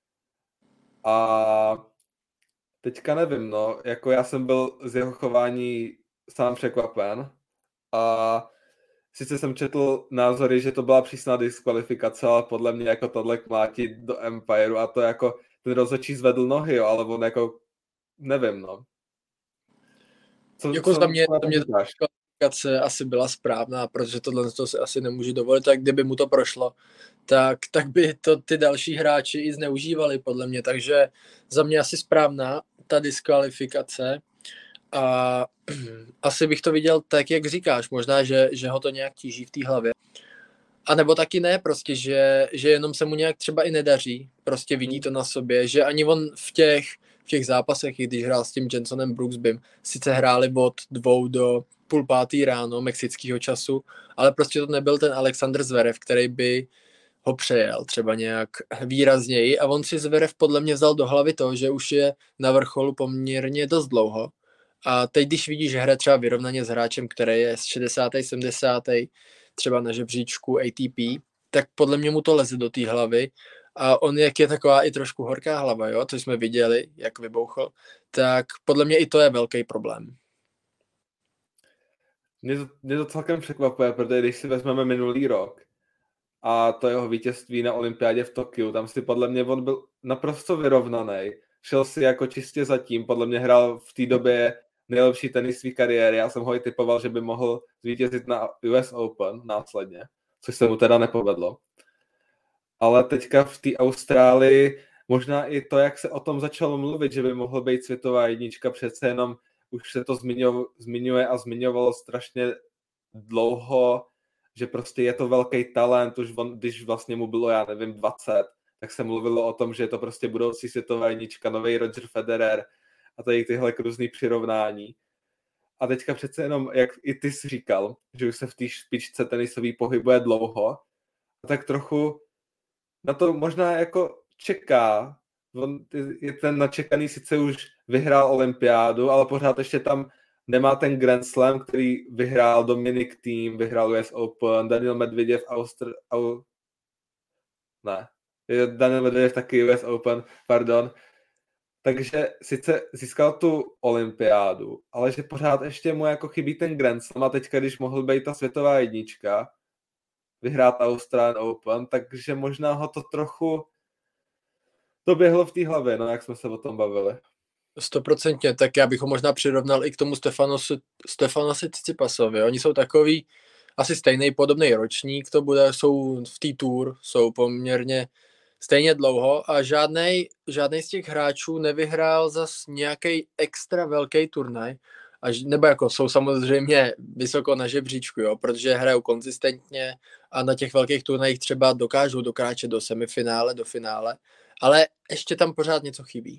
A: A teďka nevím, no, jako já jsem byl z jeho chování sám překvapen. A sice jsem četl názory, že to byla přísná diskvalifikace, ale podle mě jako tohle mlátit do Empireu a to jako ten rozhodčí zvedl nohy, jo, ale on jako nevím, no.
B: Co, jako co, za mě, za mě diskvalifikace asi byla správná, protože tohle to se asi nemůže dovolit, tak kdyby mu to prošlo, tak, tak by to ty další hráči i zneužívali podle mě, takže za mě asi správná ta diskvalifikace. A asi bych to viděl tak, jak říkáš, možná, že, že ho to nějak tíží v té hlavě. A nebo taky ne, prostě, že, že jenom se mu nějak třeba i nedaří, prostě vidí to na sobě, že ani on v těch, v těch zápasech, když hrál s tím Jensonem Brooksbym, sice hráli od dvou do půl pátý ráno mexického času, ale prostě to nebyl ten Alexander Zverev, který by ho přejel třeba nějak výrazněji a on si Zverev podle mě vzal do hlavy to, že už je na vrcholu poměrně dost dlouho. A teď, když vidíš, že hraje třeba vyrovnaně s hráčem, který je z šedesátého sedmdesátého třeba na žebříčku A T P, tak podle mě mu to leze do té hlavy. A on, jak je taková i trošku horká hlava, jo, to jsme viděli, jak vybouchl, tak podle mě i to je velký problém.
A: Mě to, mě to celkem překvapuje, protože když si vezmeme minulý rok a to jeho vítězství na olympiádě v Tokiu, tam si podle mě on byl naprosto vyrovnaný. Šel si jako čistě zatím, podle mě hrál v té době nejlepší tenis své kariéry. Já jsem ho i typoval, že by mohl zvítězit na U S Open následně, což se mu teda nepovedlo. Ale teďka v té Austrálii možná i to, jak se o tom začalo mluvit, že by mohl být světová jednička, přece jenom už se to zmiňuje a zmiňovalo strašně dlouho že prostě je to velký talent, už on, když vlastně mu bylo, já nevím, dvacet, tak se mluvilo o tom, že je to prostě budoucí světová jednička, nový Roger Federer a tady tyhle různý přirovnání. A teďka přece jenom, jak i ty jsi říkal, že už se v té špičce tenisový pohybuje dlouho, tak trochu na to možná jako čeká. On je ten načekaný, sice už vyhrál olympiádu, ale pořád ještě tam nemá ten Grand Slam, který vyhrál Dominic Thiem, vyhrál U S Open, Daniel Medvedev, Austr... Au... Ne, Daniel Medvedev taky U S Open, pardon. Takže sice získal tu olympiádu, ale že pořád ještě mu jako chybí ten Grand Slam a teďka, když mohl být ta světová jednička, vyhrát Australian Open, takže možná ho to trochu to běhlo v té hlavě, no jak jsme se o tom bavili.
B: Stoprocentně, tak já bych ho možná přirovnal i k tomu Stefanosi, Stefanosi Tsitsipasovi. Oni jsou takový asi stejný, podobný ročník, to bude, jsou v té tour, jsou poměrně stejně dlouho a žádnej, žádnej z těch hráčů nevyhrál zas nějaký extra velký turnaj, až, nebo jako jsou samozřejmě vysoko na žebříčku, jo, protože hrajou konzistentně a na těch velkých turnajích třeba dokážou dokráčet do semifinále, do finále, ale ještě tam pořád něco chybí.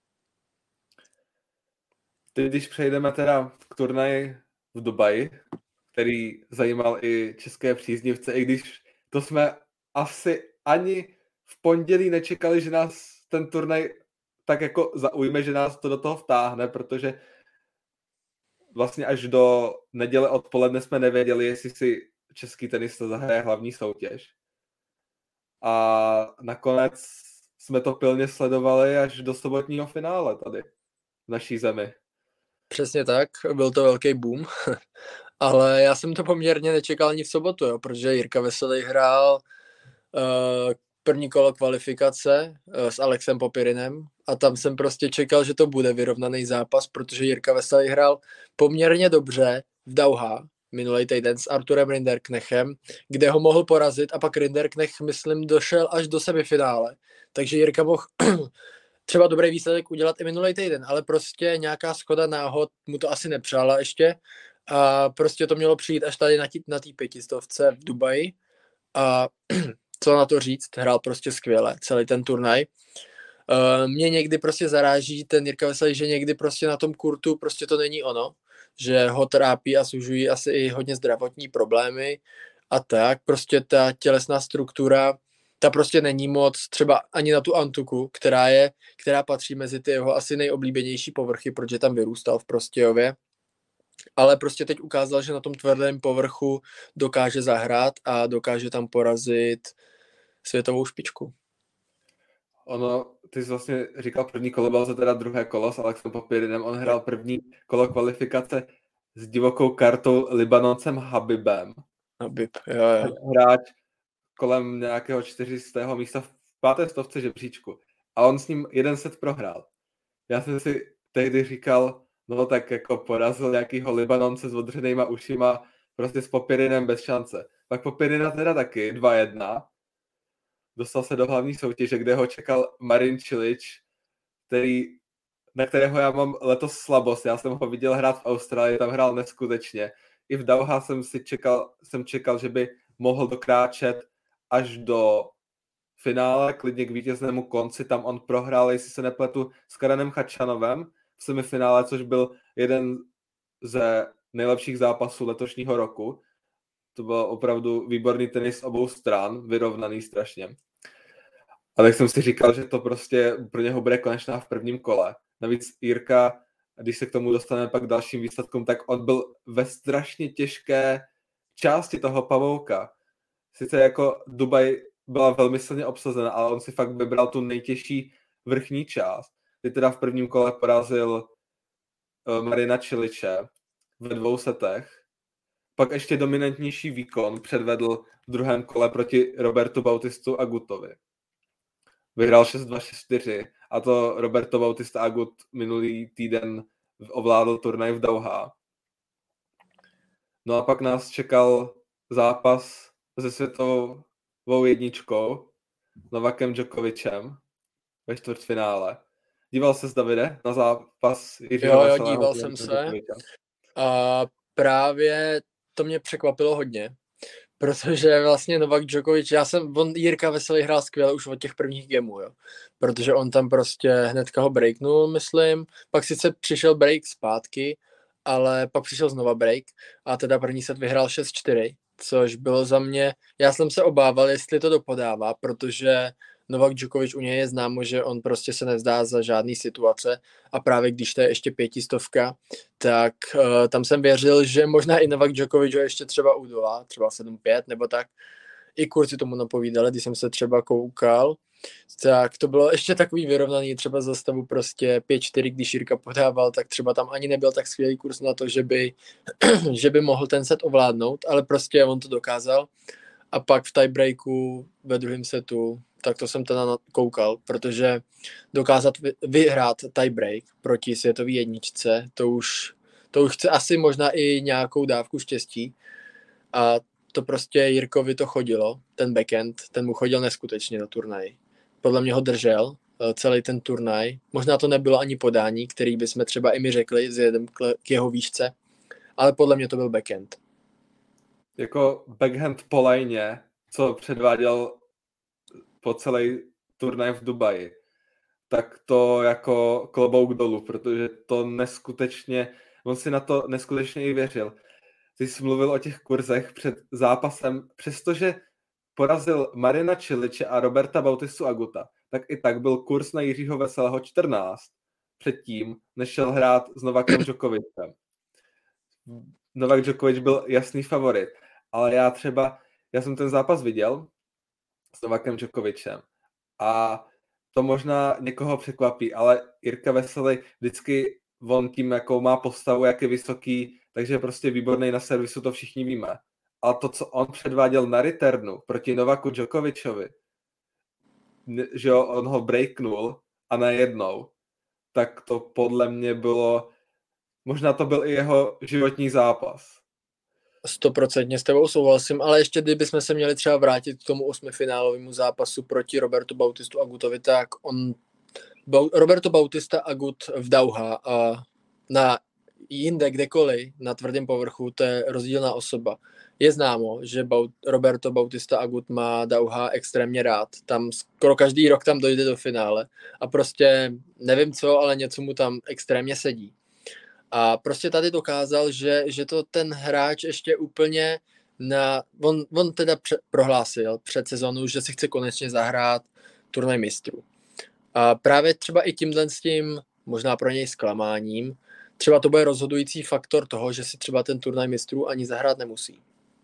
A: Teď, když přejdeme teda k turnaji v Dubaji, který zajímal i české příznivce, i když to jsme asi ani v pondělí nečekali, že nás ten turnaj tak jako zaujme, že nás to do toho vtáhne, protože vlastně až do neděle odpoledne jsme nevěděli, jestli si český tenista zahraje hlavní soutěž. A nakonec jsme to pilně sledovali až do sobotního finále tady v naší zemi.
B: Přesně tak, byl to velký boom, ale já jsem to poměrně nečekal ani v sobotu, jo, protože Jirka Veselý hrál uh, první kolo kvalifikace uh, s Alexem Popirinem a tam jsem prostě čekal, že to bude vyrovnaný zápas, protože Jirka Veselý hrál poměrně dobře v Dauhá minulý týden s Arturem Rinderknechem, kde ho mohl porazit a pak Rinderknech, myslím, došel až do semifinále, takže Jirka mohl třeba dobrý výsledek udělat i minulý týden, ale prostě nějaká schoda náhod mu to asi nepřála ještě a prostě to mělo přijít až tady na té na pětistovce v Dubaji a co na to říct, hrál prostě skvěle celý ten turnaj. Uh, mě někdy prostě zaráží ten Jirka Veselý, že někdy prostě na tom kurtu prostě to není ono, že ho trápí a sužují asi i hodně zdravotní problémy a tak, prostě ta tělesná struktura ta prostě není moc třeba ani na tu Antuku, která je, která patří mezi ty jeho asi nejoblíbenější povrchy, protože tam vyrůstal v Prostějově. Ale prostě teď ukázal, že na tom tvrdém povrchu dokáže zahrát a dokáže tam porazit světovou špičku.
A: Ono, ty jsi vlastně říkal první kolo, bylo to teda druhé kolo s Alexem Popirinem, on hrál první kolo kvalifikace s divokou kartou Libanoncem Habibem.
B: Habib, jo, jo.
A: Hráč kolem nějakého čtyřistého místa v páté stovce žebříčku. A on s ním jeden set prohrál. Já jsem si tehdy říkal, no tak jako porazil nějakýho Libanonce s odřenýma ušima, prostě s Popirinem bez šance. Pak Popirina teda taky, dva jedna. Dostal se do hlavní soutěže, kde ho čekal Marin Cilic, který, na kterého já mám letos slabost. Já jsem ho viděl hrát v Austrálii, tam hrál neskutečně. I v Dauhá jsem si čekal, jsem čekal, že by mohl dokráčet až do finále, klidně k vítěznému konci. Tam on prohrál, jestli se nepletu, s Karanem Khachanovem v semifinále, což byl jeden ze nejlepších zápasů letošního roku. To byl opravdu výborný tenis obou stran, vyrovnaný strašně. A tak jsem si říkal, že to prostě pro něho bude konečná v prvním kole. Navíc Jirka, když se k tomu dostaneme pak k dalším výsledkům, tak on byl ve strašně těžké části toho pavouka. Sice jako Dubaj byla velmi silně obsazena, ale on si fakt vybral tu nejtěžší vrchní část. Kdy teda v prvním kole porazil Marina Ciliče ve dvou setech. Pak ještě dominantnější výkon předvedl v druhém kole proti Robertu Bautistu Agutovi. Vyhrál šest dva šest čtyři a to Roberto Bautista Agut minulý týden ovládl turnaj v Dauhá. No a pak nás čekal zápas se světovou jedničkou Novakem Djokovicem ve čtvrtfinále. Díval ses, Davide, na zápas Jiřího
B: Jo, jo,
A: Veselého?
B: díval jsem se. A právě to mě překvapilo hodně, Protože vlastně Novak Djokovic, já jsem, on Jirka Veselý hrál skvěle už od těch prvních gemů, jo. Protože on tam prostě hnedka ho breaknul, myslím, pak sice přišel break zpátky, ale pak přišel znova break a teda první set vyhrál šest čtyři, což bylo za mě, já jsem se obával, jestli to dopodává, protože Novak Djokovic, u něj je známo, že on prostě se nevzdá za žádný situace a právě když to je ještě pětistovka, tak uh, tam jsem věřil, že možná i Novak Djokovic ho ještě třeba udolá, třeba sedm pět nebo tak. I kurci tomu napovídali, když jsem se třeba koukal, tak to bylo ještě takový vyrovnaný, třeba za stavu prostě pět čtyři, když Jirka podával, tak třeba tam ani nebyl tak skvělý kurz na to, že by, že by mohl ten set ovládnout, ale prostě on to dokázal. A pak v tiebreaku ve druhém setu, tak to jsem teda koukal, protože dokázat vyhrát tiebreak proti světové jedničce, to už, to už chce asi možná i nějakou dávku štěstí. A to prostě Jirkovi to chodilo, ten backhand, ten mu chodil neskutečně na turnaj. Podle mě ho držel celý ten turnaj. Možná to nebylo ani podání, který bychom třeba i my řekli vzhledem k jeho výšce, ale podle mě to byl backhand.
A: Jako backhand po lajně, co předváděl po celý turnaj v Dubaji, tak to jako klobouk dolů, protože to neskutečně, on si na to neskutečně i věřil. Ty jsi mluvil o těch kurzech před zápasem, přestože porazil Marina Čiliče a Roberta Bautistu Aguta, tak i tak byl kurz na Jiřího Veselého čtrnáct předtím, než šel hrát s Novakem Djokovicem. Novak Djokovic byl jasný favorit, ale já třeba, já jsem ten zápas viděl s Novakem Djokovicem a to možná někoho překvapí, ale Jirka Veselý vždycky on tím, jakou má postavu, jak je vysoký, takže je prostě výborný na servisu, to všichni víme. Ale to, co on předváděl na returnu proti Novaku Djokovičovi, že on ho breaknul a najednou, tak to podle mě bylo, možná to byl i jeho životní zápas.
B: Stoprocentně s tebou souhlasím, ale ještě kdybychom se měli třeba vrátit k tomu osmifinálovému zápasu proti Robertu Bautistu Agutovi, tak on, Roberto Bautista Agut v Dauha a na jinde kdekoliv, na tvrdém povrchu, to je rozdílná osoba. Je známo, že Baut, Roberto Bautista Agut má Dauha extrémně rád. Tam skoro každý rok tam dojde do finále a prostě nevím co, ale něco mu tam extrémně sedí. A prostě tady dokázal, že, že to ten hráč ještě úplně na... On, on teda pře, prohlásil před sezónou, že si chce konečně zahrát turnaj mistrů. A právě třeba i tímhle s tím, možná pro něj zklamáním, třeba to bude rozhodující faktor toho, že si třeba ten turnaj mistrů ani zahrát nemusí.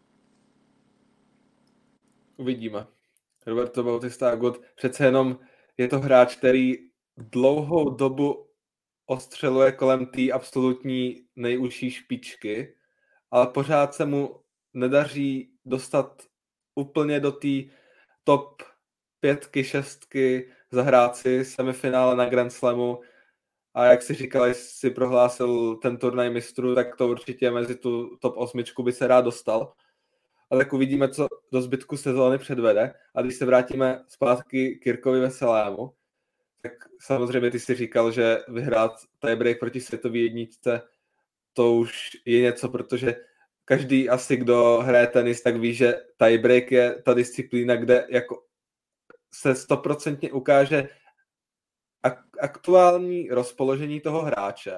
A: Uvidíme. Roberto Bautista Agut přece jenom je to hráč, který dlouhou dobu ostřeluje kolem té absolutní nejužší špičky, ale pořád se mu nedaří dostat úplně do té top pětky, šestky, zahrát si semifinále na Grand Slamu a jak si říkal, jestli si prohlásil ten turnaj mistrů, tak to určitě mezi tu top osmičku by se rád dostal. A tak uvidíme, co do zbytku sezóny předvede. A když se vrátíme zpátky k Jirkovi Veselému, tak samozřejmě ty si říkal, že vyhrát tiebreak proti světové jedničce, to už je něco, protože každý asi, kdo hraje tenis, tak ví, že tiebreak je ta disciplína, kde jako se stoprocentně ukáže aktuální rozpoložení toho hráče.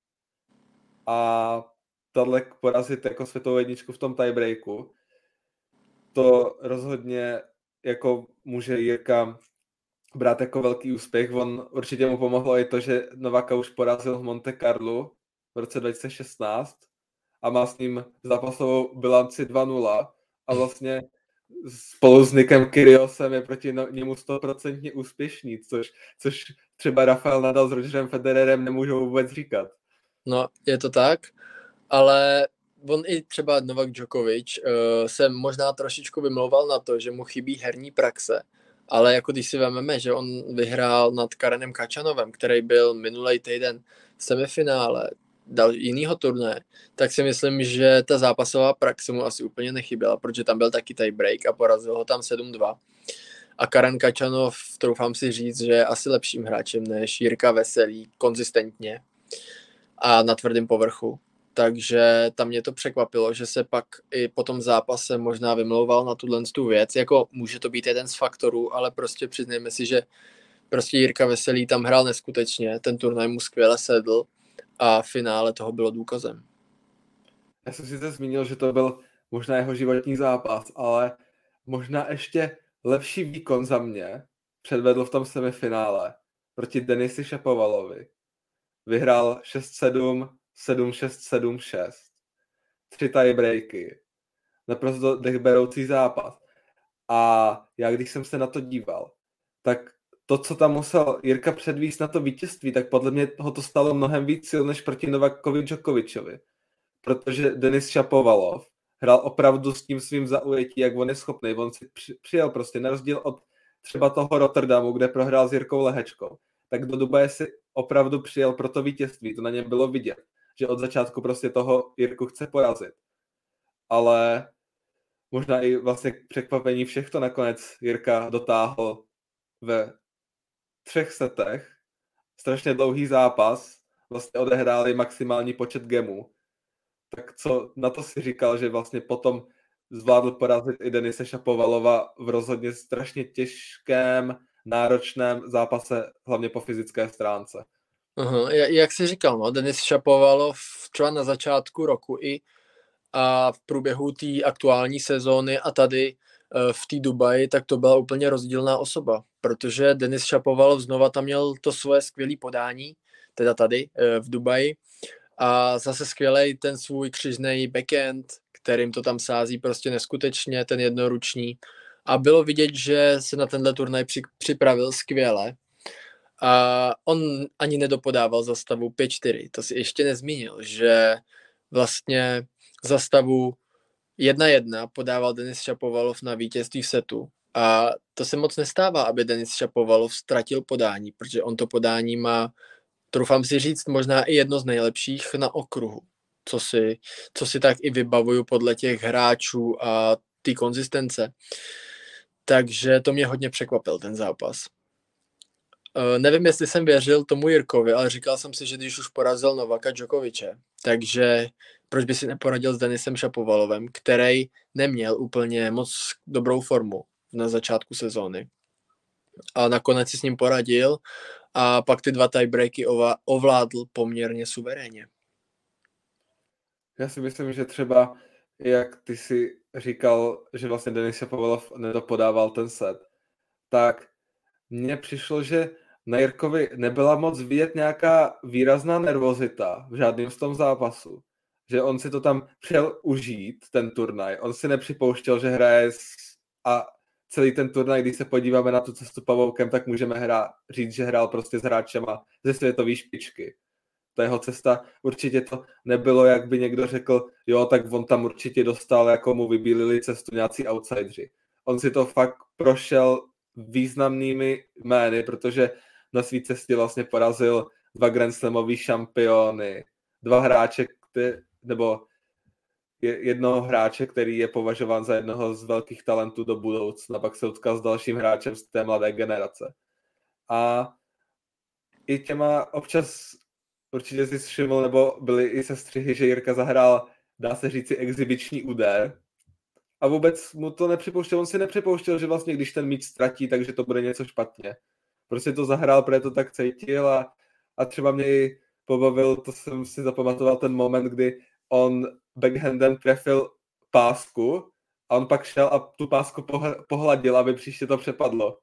A: A tohle porazit jako světovou jedničku v tom tiebreaku, to rozhodně jako může Jirka brát jako velký úspěch. On určitě mu pomohlo i to, že Novaka už porazil v Monte Carlu v roce dva tisíce šestnáct a má s ním zápasovou bilanci dva nula a vlastně spolu s Nikem Kyrgiosem je proti němu stoprocentně úspěšný, což, což třeba Rafael Nadal s Rogerem Federerem nemůžou vůbec říkat.
B: No, je to tak, ale on i třeba Novak Djokovic uh, se možná trošičku vymlouval na to, že mu chybí herní praxe, ale jako když si vezmeme, že on vyhrál nad Karenem Kačanovem, který byl minulý týden v semifinále dal jinýho turné, tak si myslím, že ta zápasová praxe mu asi úplně nechyběla, protože tam byl taky tiebreak a porazil ho tam sedm dva. A Karen Kačanov, troufám si říct, že je asi lepším hráčem než Jirka Veselý, konzistentně a na tvrdém povrchu. takže tam mě to překvapilo, že se pak i po tom zápase možná vymlouval na tuhle tu věc. Jako může to být jeden z faktorů, ale prostě přiznejme si, že prostě Jirka Veselý tam hrál neskutečně, ten turnaj mu skvěle sedl a finále toho bylo důkazem.
A: Já jsem si to zmínil, že to byl možná jeho životní zápas, ale možná ještě lepší výkon za mě předvedl v tom semifinále proti Denisi Šapovalovi. Vyhrál šest sedm, sedm šest, sedm šest. Tři tiebreaky. Naprosto dechberoucí zápas. A já, když jsem se na to díval, tak to, co tam musel Jirka předvíst na to vítězství, tak podle mě ho to stalo mnohem víc sil než proti Novakovi Djokovičovi. Protože Denis Šapovalov hrál opravdu s tím svým zaujetí, jak on je schopný. On si přijel prostě, na rozdíl od třeba toho Rotterdamu, kde prohrál s Jirkou Lehečkou, tak do Dubaje si opravdu přijel pro to vítězství. To na něm bylo vidět, že od začátku prostě toho Jirku chce porazit. Ale možná i vlastně k překvapení všech to nakonec Jirka dotáhl ve třech setech. Strašně dlouhý zápas. Vlastně odehráli maximální počet gemů. Tak co na to si říkal, že vlastně potom zvládl porazit i Denise Šapovalova v rozhodně strašně těžkém, náročném zápase, hlavně po fyzické stránce.
B: Aha, jak jsi říkal, no, Denis Šapovalov třeba na začátku roku i a v průběhu té aktuální sezóny a tady v té Dubaji, tak to byla úplně rozdílná osoba, protože Denis Šapovalov znova tam měl to svoje skvělé podání, teda tady v Dubaji, a zase skvělej ten svůj křižnej backhand, kterým to tam sází prostě neskutečně, ten jednoruční. A bylo vidět, že se na tenhle turnaj připravil skvěle. A on ani nedopodával za stavu pět čtyři. To si ještě nezmínil, že vlastně za stavu jedna jedna podával Denis Šapovalov na vítězství v setu. A to se moc nestává, aby Denis Šapovalov ztratil podání, protože on to podání má, troufám si říct, možná i jedno z nejlepších na okruhu, co si, co si tak i vybavuju podle těch hráčů a ty konzistence. Takže to mě hodně překvapil, ten zápas. Uh, nevím, jestli jsem věřil tomu Jirkovi, ale říkal jsem si, že když už porazil Novaka Djokoviče, takže proč by si neporadil s Denisem Šapovalovem, který neměl úplně moc dobrou formu na začátku sezóny. A nakonec si s ním poradil a pak ty dva tiebreaky ovládl poměrně suverénně.
A: Já si myslím, že třeba, jak ty si říkal, že vlastně Denis Šapovalov nedopodával ten set, tak mně přišlo, že na Jirkovi nebyla moc vidět nějaká výrazná nervozita v žádném z tom zápasu. Že on si to tam přijel užít, ten turnaj. On si nepřipouštěl, že hraje s... a celý ten turnaj, když se podíváme na tu cestu pavoukem, tak můžeme hrát, říct, že hrál prostě s hráčema ze světové špičky. Ta jeho cesta, určitě to nebylo, jak by někdo řekl, jo, tak on tam určitě dostal, jako mu vybílili cestu nějací outsideri. On si to fakt prošel významnými jmény, protože na svý cestě vlastně porazil dva Grand Slamový šampiony, dva hráče, který, nebo jednoho hráče, který je považován za jednoho z velkých talentů do budoucna, pak se utkal s dalším hráčem z té mladé generace. A i těma občas určitě si všiml, nebo byly i sestřihy, že Jirka zahrál, dá se říci, exibiční úder. A vůbec mu to nepřipouštěl. On si nepřipouštěl, že vlastně když ten míč ztratí, takže to bude něco špatně. Prostě to zahrál, protože to tak cítil a, a třeba mě i pobavil, to jsem si zapamatoval ten moment, kdy on backhandem trefil pásku a on pak šel a tu pásku pohladil, aby příště to přepadlo.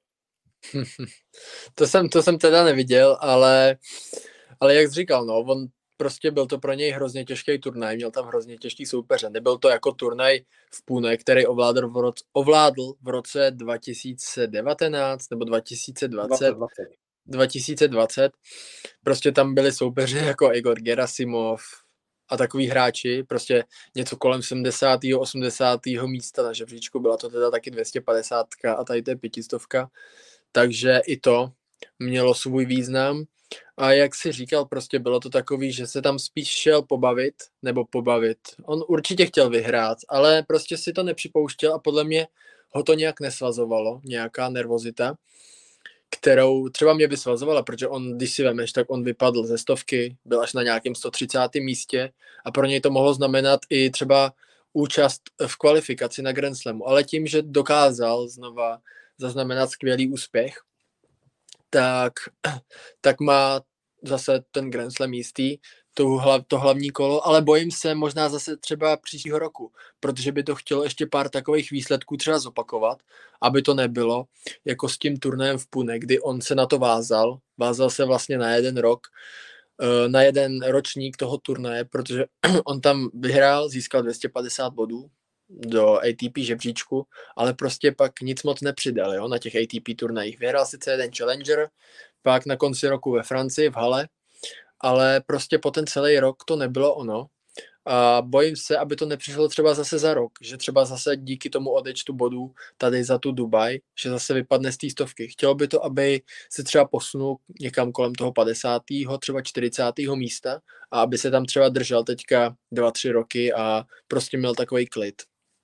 B: to, jsem, to jsem teda neviděl, ale, ale jak jsi říkal, no, on prostě byl to pro něj hrozně těžký turnaj, měl tam hrozně těžký soupeře. Nebyl to jako turnaj v Pune, který ovládl v roce, ovládl v roce dva tisíce devatenáct nebo dva tisíce dvacet. dva tisíce dvacet. Prostě tam byli soupeři jako Igor Gerasimov a takový hráči, prostě něco kolem sedmdesátého osmdesátého místa na žebříčku, byla to teda taky dvě stě padesát a tady to je pětistovka. Takže i to mělo svůj význam. A jak si říkal, prostě bylo to takový, že se tam spíš šel pobavit, nebo pobavit. On určitě chtěl vyhrát, ale prostě si to nepřipouštěl a podle mě ho to nějak nesvazovalo, nějaká nervozita. kterou třeba mě by svazovala, protože on, když si vemeš, tak on vypadl ze stovky, byl až na nějakém sto třicátém místě a pro něj to mohlo znamenat i třeba účast v kvalifikaci na Grand Slamu, ale tím, že dokázal znova zaznamenat skvělý úspěch, tak, tak má zase ten Grand Slam jistý, to, to hlavní kolo, ale bojím se možná zase třeba příštího roku, protože by to chtělo ještě pár takových výsledků třeba zopakovat, aby to nebylo jako s tím turnajem v Pune, kdy on se na to vázal, vázal se vlastně na jeden rok, na jeden ročník toho turnaje, protože on tam vyhrál, získal dvě stě padesát bodů do A T P žebříčku, ale prostě pak nic moc nepřidal, jo, na těch A T P turnajích. Vyhrál sice jeden Challenger, pak na konci roku ve Francii v hale, ale prostě po ten celý rok to nebylo ono a bojím se, aby to nepřišlo třeba zase za rok, že třeba zase díky tomu odečtu bodů tady za tu Dubaj, že zase vypadne z té stovky. Chtělo by to, aby se třeba posunul někam kolem toho padesátého třeba čtyřicátého místa a aby se tam třeba držel teďka dva, tři roky a prostě měl takový klid.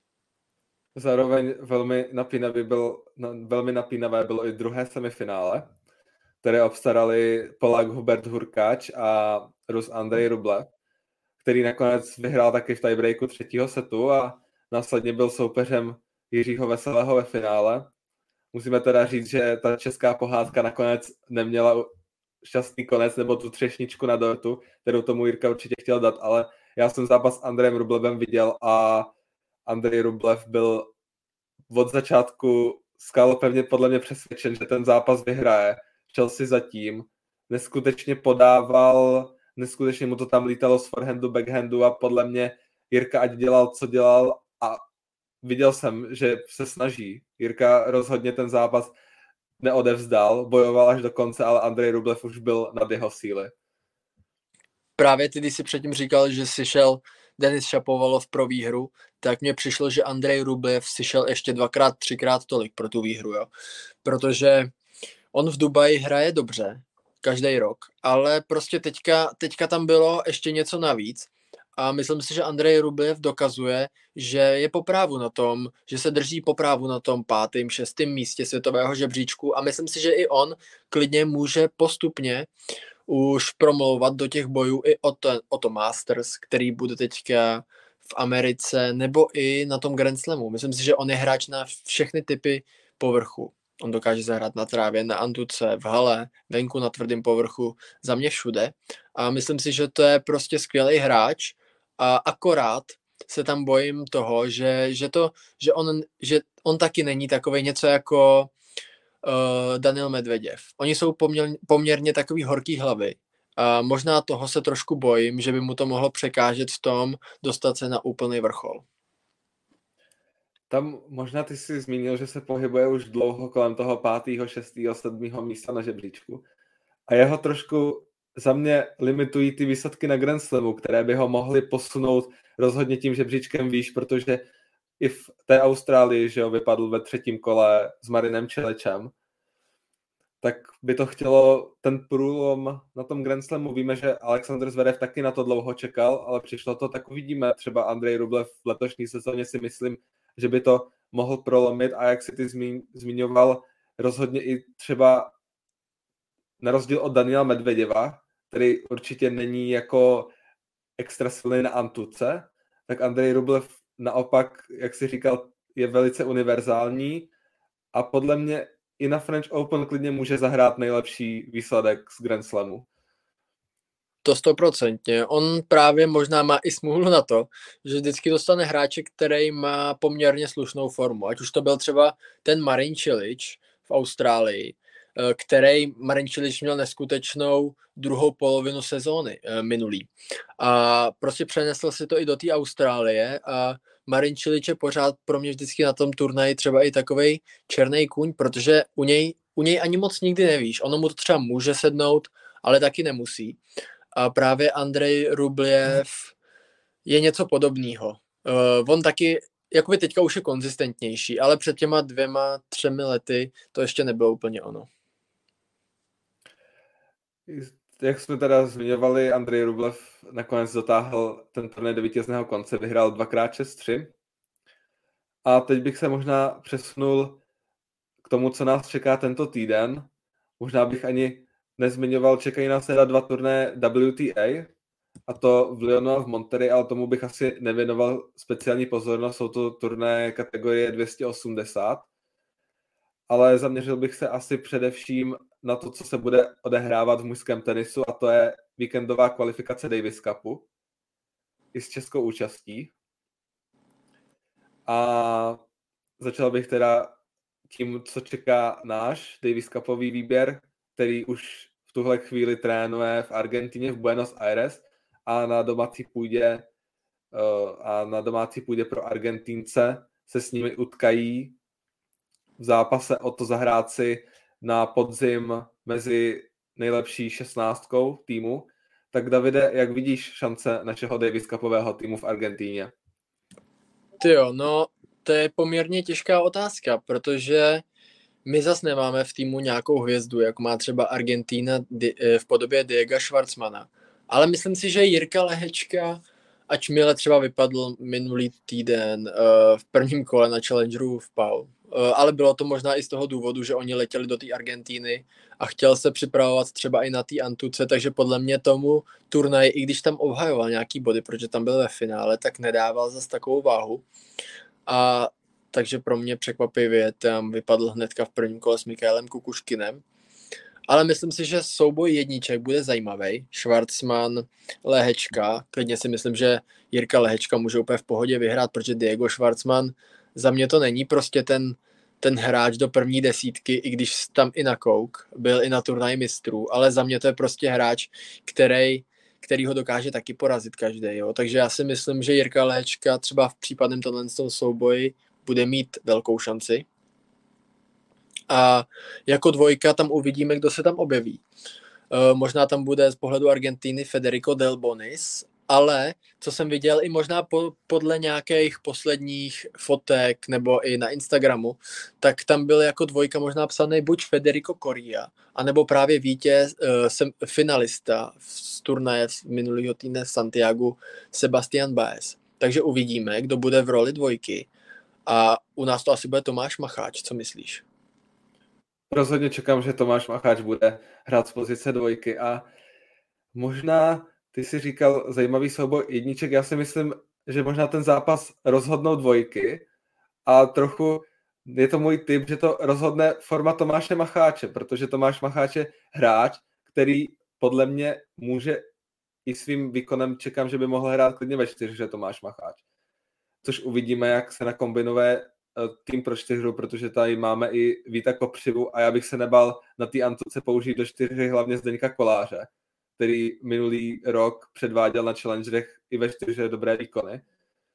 A: Zároveň velmi napínavý byl, velmi napínavé bylo i druhé semifinále, které obstarali Polák Hubert Hurkáč a Rus Andrej Rublev, který nakonec vyhrál taky v tiebreaku třetího setu a následně byl soupeřem Jiřího Veselého ve finále. Musíme teda říct, že ta česká pohádka nakonec neměla šťastný konec nebo tu třešničku na dortu, kterou tomu Jirka určitě chtěl dát, ale já jsem zápas s Andrejem Rublevem viděl a Andrej Rublev byl od začátku skalopevně podle mě přesvědčen, že ten zápas vyhraje. Šel si zatím, neskutečně podával, neskutečně mu to tam lítalo z forehandu, backhandu a podle mě Jirka ať dělal, co dělal a viděl jsem, že se snaží. Jirka rozhodně ten zápas neodevzdal, bojoval až do konce, ale Andrej Rublev už byl nad jeho síly.
B: Právě ty, když jsi předtím říkal, že si šel Denis Šapovalov pro výhru, tak mně přišlo, že Andrej Rublev si šel ještě dvakrát, třikrát tolik pro tu výhru, jo. Protože on v Dubaji hraje dobře, každý rok, ale prostě teďka, teďka tam bylo ještě něco navíc a myslím si, že Andrej Rublev dokazuje, že je po právu na tom, že se drží po právu na tom pátém, šestém místě světového žebříčku a myslím si, že i on klidně může postupně už promlouvat do těch bojů i o to, o to Masters, který bude teďka v Americe, nebo i na tom Grand Slamu. Myslím si, že on je hráč na všechny typy povrchu. On dokáže zahrát na trávě, na antuce, v hale, venku na tvrdém povrchu, za mě všude. A myslím si, že to je prostě skvělý hráč a akorát se tam bojím toho, že, že, to, že, on, že on taky není takovej něco jako uh, Daniil Medveděv. Oni jsou poměr, poměrně takový horký hlavy. A možná toho se trošku bojím, že by mu to mohlo překážet v tom dostat se na úplný vrchol.
A: Tam možná ty jsi zmínil, že se pohybuje už dlouho kolem toho pátého, šestého, sedmého místa na žebříčku. A jeho trošku za mě limitují ty výsledky na Grand Slamu, které by ho mohly posunout rozhodně tím žebříčkem výš, protože i v té Austrálii, že ho vypadl ve třetím kole s Marinem Čeličem, tak by to chtělo ten průlom na tom Grand Slamu. Víme, že Alexander Zverev taky na to dlouho čekal, ale přišlo to, tak uvidíme. Třeba Andrej Rublev v letošní sezóně si myslím, že by to mohl prolomit a jak si ty zmíň, zmiňoval, rozhodně i třeba na rozdíl od Daniela Medveděva, který určitě není jako extra silný na antuce, tak Andrej Rublev naopak, jak si říkal, je velice univerzální a podle mě i na French Open klidně může zahrát nejlepší výsledek z Grand Slamu.
B: To stoprocentně. On právě možná má i smůlu na to, že vždycky dostane hráče, který má poměrně slušnou formu. Ať už to byl třeba ten Marin Cilic v Austrálii, který Marin Cilic měl neskutečnou druhou polovinu sezóny minulý. A prostě přenesl si to i do té Austrálie a Marin Cilic je pořád pro mě vždycky na tom turnaji třeba i takovej černý kůň, protože u něj, u něj ani moc nikdy nevíš. Ono mu to třeba může sednout, ale taky nemusí. A právě Andrej Rublev je něco podobného. Uh, on taky, jakoby teďka už je konzistentnější, ale před těma dvěma, třemi lety to ještě nebylo úplně ono.
A: Jak jsme teda zmiňovali, Andrej Rublev nakonec dotáhl ten turnaj do vítězného konce, vyhrál dvakrát šest tři. A teď bych se možná přesunul k tomu, co nás čeká tento týden. možná bych ani nezmiňoval, čekají nás teda dva turné W T A, a to v Lyonu a v Monterey, ale tomu bych asi nevěnoval speciální pozornost, jsou to turné kategorie dvě stě osmdesát, ale zaměřil bych se asi především na to, co se bude odehrávat v mužském tenisu, a to je víkendová kvalifikace Davis Cupu i s českou účastí. A začal bych teda tím, co čeká náš Davis Cupový výběr, který už v tuhle chvíli trénuje v Argentině, v Buenos Aires, a na domácí půdě a na domácí půdě pro Argentínce se s nimi utkají v zápase o to zahrát si na podzim mezi nejlepší šestnáctkou týmu. Tak Davide, jak vidíš šance našeho Davis Cupového týmu v Argentíně?
B: Tyjo, no to je poměrně těžká otázka, protože my zas nemáme v týmu nějakou hvězdu, jako má třeba Argentína v podobě Diega Schwartzmana. Ale myslím si, že Jirka Lehečka, ač mile třeba vypadl minulý týden uh, v prvním kole na Challengeru v Pau, uh, ale bylo to možná i z toho důvodu, že oni letěli do té Argentíny a chtěl se připravovat třeba i na té Antuce, takže podle mě tomu turnaji, i když tam obhajoval nějaký body, protože tam byl ve finále, tak nedával zase takovou váhu. A takže pro mě překvapivě tam vypadl hnedka v prvním kole s Mikaelem Kukuškinem. Ale myslím si, že souboj jedniček bude zajímavý. Schwartzman, Lehečka. Klidně si myslím, že Jirka Lehečka může úplně v pohodě vyhrát, protože Diego Schwartzman za mě to není prostě ten, ten hráč do první desítky, i když tam i na kouk, byl i na turnaji mistrů, ale za mě to je prostě hráč, který, který ho dokáže taky porazit každý. Jo? Takže já si myslím, že Jirka Lehečka třeba v případném tohle souboji bude mít velkou šanci. A jako dvojka tam uvidíme, kdo se tam objeví. E, možná tam bude z pohledu Argentiny Federico Del Bonis, ale co jsem viděl i možná po, podle nějakých posledních fotek nebo i na Instagramu, tak tam byl jako dvojka možná psaný buď Federico Coria, anebo právě vítěz, e, sem, finalista z turnaje minulého týdne v Santiagu Sebastian Baez. Takže uvidíme, kdo bude v roli dvojky. A u nás to asi bude Tomáš Macháč, co myslíš?
A: Rozhodně čekám, že Tomáš Macháč bude hrát z pozice dvojky a možná, ty si říkal zajímavý souboj jedniček, já si myslím, že možná ten zápas rozhodnou dvojky a trochu je to můj tip, že to rozhodne forma Tomáše Macháče, protože Tomáš Macháč je hráč, který podle mě může i svým výkonem, čekám, že by mohl hrát klidně ve čtyřhře Tomáš Macháč. Což uvidíme, jak se nakombinuje tým pro čtyřhru, protože tady máme i Víta Kopřivu a já bych se nebal na té Antuce použít do čtyřhry hlavně Zdeňka Koláře, který minulý rok předváděl na challengerech i ve čtyřhře dobré výkony.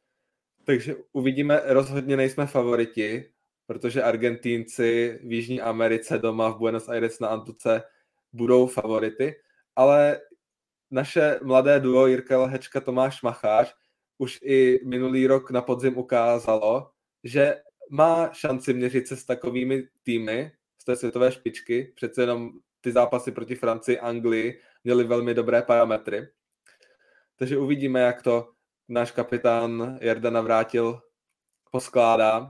A: Takže uvidíme, rozhodně nejsme favoriti, protože Argentínci v Jižní Americe doma v Buenos Aires na Antuce budou favority, ale naše mladé duo Jirka Lehečka, Tomáš Macháč už i minulý rok na podzim ukázalo, že má šanci měřit se s takovými týmy z té světové špičky. Přece jenom ty zápasy proti Francii, Anglii měly velmi dobré parametry. Takže uvidíme, jak to náš kapitán Jarda Navrátil poskládá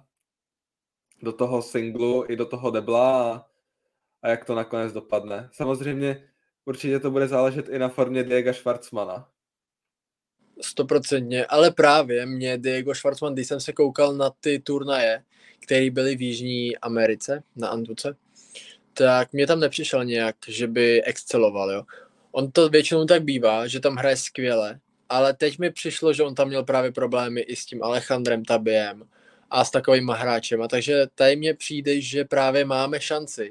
A: do toho singlu i do toho debla a, a jak to nakonec dopadne. Samozřejmě určitě to bude záležet i na formě Diega Schwartzmana.
B: Stoprocentně, ale právě mě Diego Schwartzman, když jsem se koukal na ty turnaje, které byly v Jižní Americe, na Antuce, tak mě tam nepřišel nějak, že by exceloval, jo. On to většinou tak bývá, že tam hraje skvěle, ale teď mi přišlo, že on tam měl právě problémy i s tím Alejandrem Tabiem a s takovýma hráčema, takže tady mně přijde, že právě máme šanci.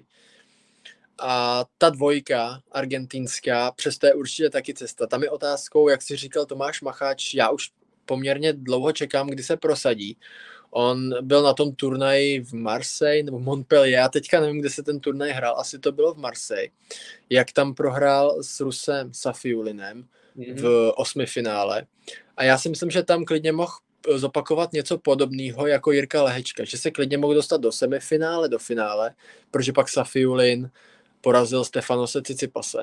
B: A ta dvojka argentinská, přesto je určitě taky cesta. Tam je otázkou, jak si říkal Tomáš Macháč, já už poměrně dlouho čekám, kdy se prosadí. On byl na tom turnaji v Marseille nebo Montpellier, já teďka nevím, kde se ten turnaj hrál, asi to bylo v Marseille, jak tam prohrál s Rusem Safiulinem mm-hmm. v osmifinále. A já si myslím, že tam klidně mohl zopakovat něco podobného jako Jirka Lehečka, že se klidně mohl dostat do semifinále, do finále, protože pak Safiulin porazil Stefanose Tsitsipase.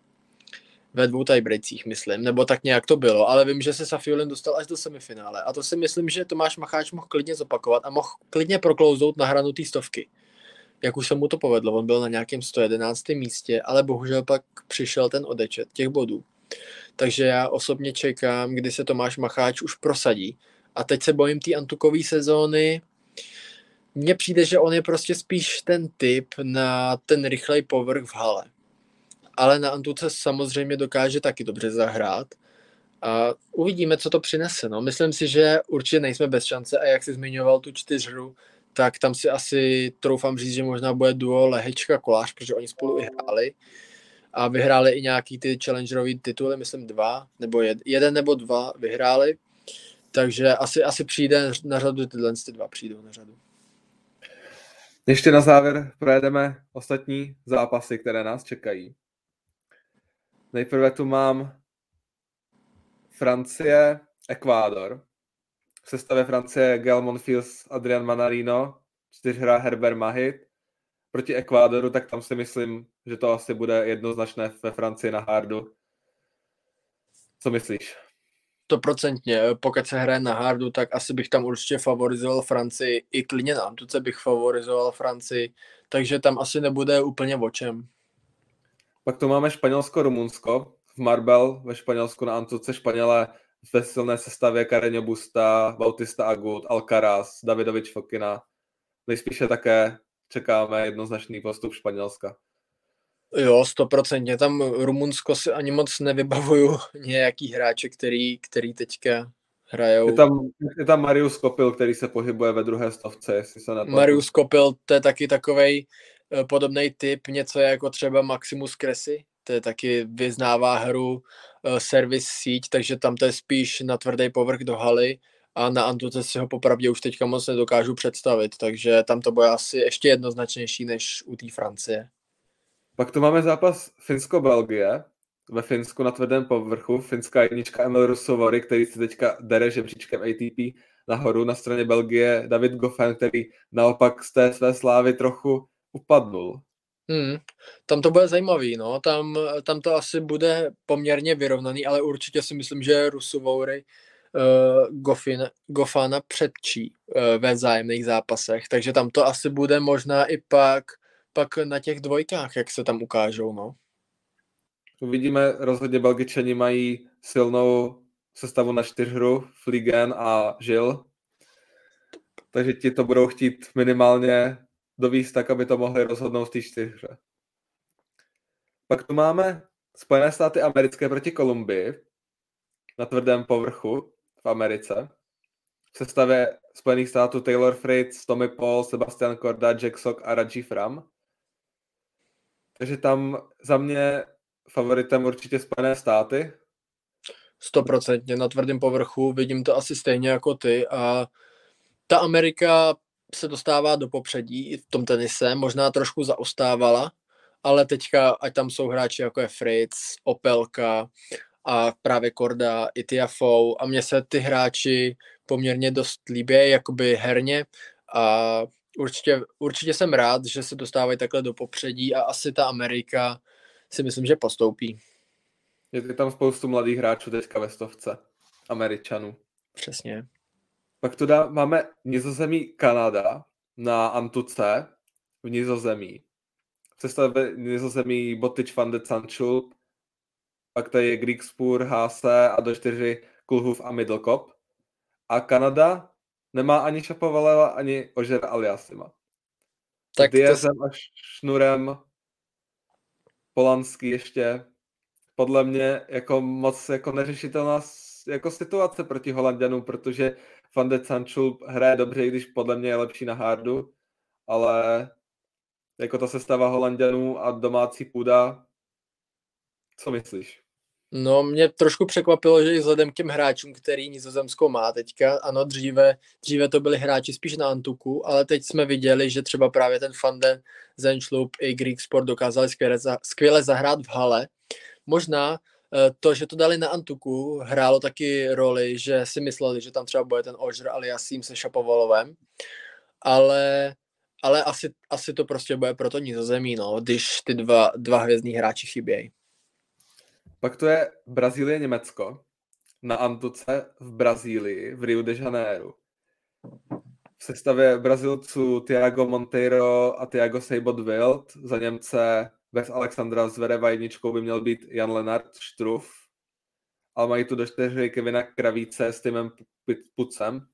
B: Ve dvou tiebreakcích, myslím, nebo tak nějak to bylo, ale vím, že se Safiulin dostal až do semifinále a to si myslím, že Tomáš Macháč mohl klidně zopakovat a mohl klidně proklouznout na hranu té stovky. jak už se mu to povedlo, on byl na nějakém sto jedenáctém místě, ale bohužel pak přišel ten odečet těch bodů. Takže já osobně čekám, kdy se Tomáš Macháč už prosadí. A teď se bojím té Antukové sezóny. Mně přijde, že on je prostě spíš ten typ na ten rychlej povrch v hale. Ale na Antuce samozřejmě dokáže taky dobře zahrát. A uvidíme, co to přinese. No. Myslím si, že určitě nejsme bez šance a jak jsi zmiňoval tu čtyřhru, tak tam si asi troufám říct, že možná bude duo Lehečka Kolář, protože oni spolu i hráli a vyhráli i nějaký ty challengerový tituly, myslím dva, nebo jed, jeden nebo dva vyhráli, takže asi, asi přijde na řadu, tyhle ty dva přijdou na řadu.
A: Ještě na závěr projedeme ostatní zápasy, které nás čekají. Nejprve tu mám Francie, Ekvádor. V sestavě Francie Gael Monfils, Adrian Manarino, čtyřhra Herbert Mahit. Proti Ekvádoru, tak tam si myslím, že to asi bude jednoznačné ve Francii na hardu. Co myslíš?
B: Stoprocentně, pokud se hraje na hardu, tak asi bych tam určitě favorizoval Francii. I klidně na Antuce bych favorizoval Francii, takže tam asi nebude úplně o čem.
A: Pak tu máme Španělsko-Rumunsko. V Marbel ve Španělsku na Antuce Španělé ve silné sestavě Carreño Busta, Bautista Agut, Alcaraz, Davidovič Fokina. Nejspíše také čekáme jednoznačný postup Španělska.
B: Jo, stoprocentně. Tam Rumunsko si ani moc nevybavuju nějaký hráče, který, který teďka hrajou.
A: Je tam, je tam Marius Kopil, který se pohybuje ve druhé stovce, jestli se na to...
B: Marius Kopil, to je taky takovej uh, podobný typ, něco jako třeba Maximus Cressy, to je taky vyznává hru uh, servis síť, takže tam to je spíš na tvrdý povrch do haly a na Antuce si ho popravdě už teďka moc nedokážu představit, takže tam to bude asi ještě jednoznačnější než u té Francie.
A: Pak tu máme zápas Finsko-Belgie. Ve Finsku na tvrdém povrchu. Finská jednička Emil Rusovory, který si teďka dere žebříčkem A T P nahoru. Na straně Belgie David Goffin, který naopak z té své slávy trochu upadnul.
B: Hmm, tam to bude zajímavý, no. Tam, tam to asi bude poměrně vyrovnaný, ale určitě si myslím, že Rusovory uh, Goffin, Goffana předčí uh, ve vzájemných zápasech, takže tam to asi bude možná i pak pak na těch dvojkách, jak se tam ukážou, no.
A: Uvidíme, rozhodně Belgičani mají silnou sestavu na čtyřhru, Fliegen a Žil. Takže ti to budou chtít minimálně dovíst tak, aby to mohli rozhodnout v té čtyřhře. Pak tu máme Spojené státy americké proti Kolumbii na tvrdém povrchu v Americe. V sestavě Spojených států Taylor Fritz, Tommy Paul, Sebastian Korda, Jack Sock a Rajiv Ram. Takže tam za mě favoritem určitě Spojené státy.
B: Stoprocentně na tvrdém povrchu, vidím to asi stejně jako ty a ta Amerika se dostává do popředí i v tom tenise, možná trošku zaostávala, ale teďka, ať tam jsou hráči jako je Fritz, Opelka a právě Korda, i Tiafoe a mně se ty hráči poměrně dost líbí, jakoby herně a určitě, určitě jsem rád, že se dostávají takhle do popředí a asi ta Amerika si myslím, že postoupí.
A: Je tam spoustu mladých hráčů teďka ve stovce, Američanů.
B: Přesně.
A: Pak tu dá, máme Nizozemí Kanada na Antuce v Nizozemí. V sestavě Nizozemí Botič, Van de Zandschulp, pak tady je Griekspoor, Hase a do čtyři Kulhův a Middlekop. A Kanada nemá ani Šapovalela, ani Ožera Aliassima. Tak s Diazem to... a Šnurem Polanský ještě podle mě jako moc jako neřešitelná jako situace proti Holanďanům, protože Van de Zandschulp hraje dobře, i když podle mě je lepší na hardu, ale jako ta sestava Holanďanů a domácí půda, co myslíš?
B: No, mě trošku překvapilo, že i vzhledem k těm hráčům, který Nizozemsko má teďka, ano, dříve, dříve to byli hráči spíš na Antuku, ale teď jsme viděli, že třeba právě ten Van de Zandschulp i Griekspoor dokázali skvěle, skvěle zahrát v hale. Možná to, že to dali na Antuku, hrálo taky roli, že si mysleli, že tam třeba bude ten Ožer Aliassime se Šapovalovem, ale, ale asi, asi to prostě bude pro to Nizozemí, no, když ty dva, dva hvězdní hráči chybějí.
A: Pak to je Brazílie, Německo na Antuce v Brazílii, v Rio de Janeiro. v sestavě Brazilců Thiago Monteiro a Thiago Seibold-Wild. Za Němce bez Alexandra Zvereva jedničkou by měl být Jan Lennart Struff. Ale mají tu do čtyři Kevina Kravíce s Timem Pucem.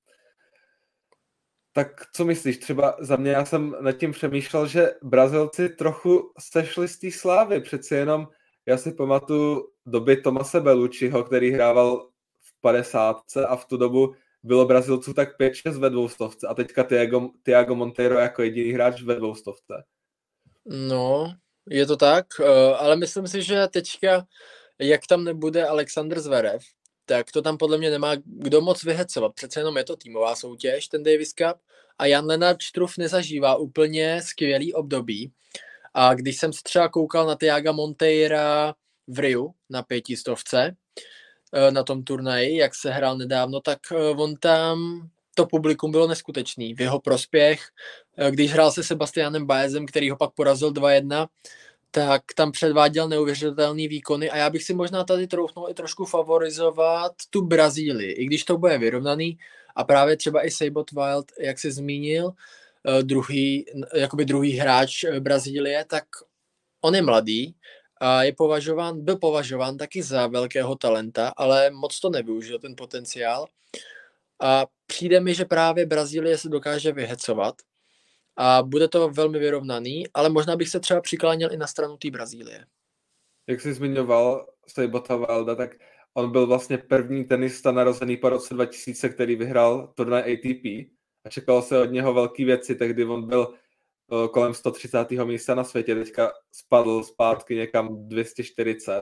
A: Tak co myslíš? Třeba za mě, já jsem nad tím přemýšlel, že Brazilci trochu sešli z té slávy. Přeci jenom, já si pamatuju doby Tomase Bellucciho, který hrával v padesátce a v tu dobu bylo Brazilců tak pět šest ve dvoustovce a teďka Thiago, Thiago Monteiro jako jediný hráč ve dvoustovce.
B: No, je to tak, ale myslím si, že teďka, jak tam nebude Alexander Zverev, tak to tam podle mě nemá kdo moc vyhecovat. Přece jenom je to týmová soutěž, ten Davis Cup, a Jan Lennart Struff nezažívá úplně skvělý období. A když jsem se třeba koukal na Thiaga Monteira v Riu na pětistovce, na tom turnaji, jak se hrál nedávno, tak on tam, to publikum bylo neskutečný. V jeho prospěch, když hrál se Sebastianem Baezem, který ho pak porazil dva jedna, tak tam předváděl neuvěřitelný výkony a já bych si možná tady troufnul i trošku favorizovat tu Brazílii, i když to bude vyrovnaný a právě třeba i Seibold-Wild, jak jsi zmínil, druhý, jakoby druhý hráč Brazílie, tak on je mladý a je považován, byl považován taky za velkého talenta, ale moc to nevyužil, ten potenciál. A přijde mi, že právě Brazílie se dokáže vyhecovat a bude to velmi vyrovnaný, ale možná bych se třeba přikláněl i na stranu té Brazílie.
A: Jak jsi zmiňoval Seibold-Wilda, tak on byl vlastně první tenista narozený po roce dva tisíce, který vyhrál turnaj A T P a čekalo se od něho velký věci, tehdy on byl kolem sto třicátého místa na světě, teďka spadl zpátky někam dvě stě čtyřicet.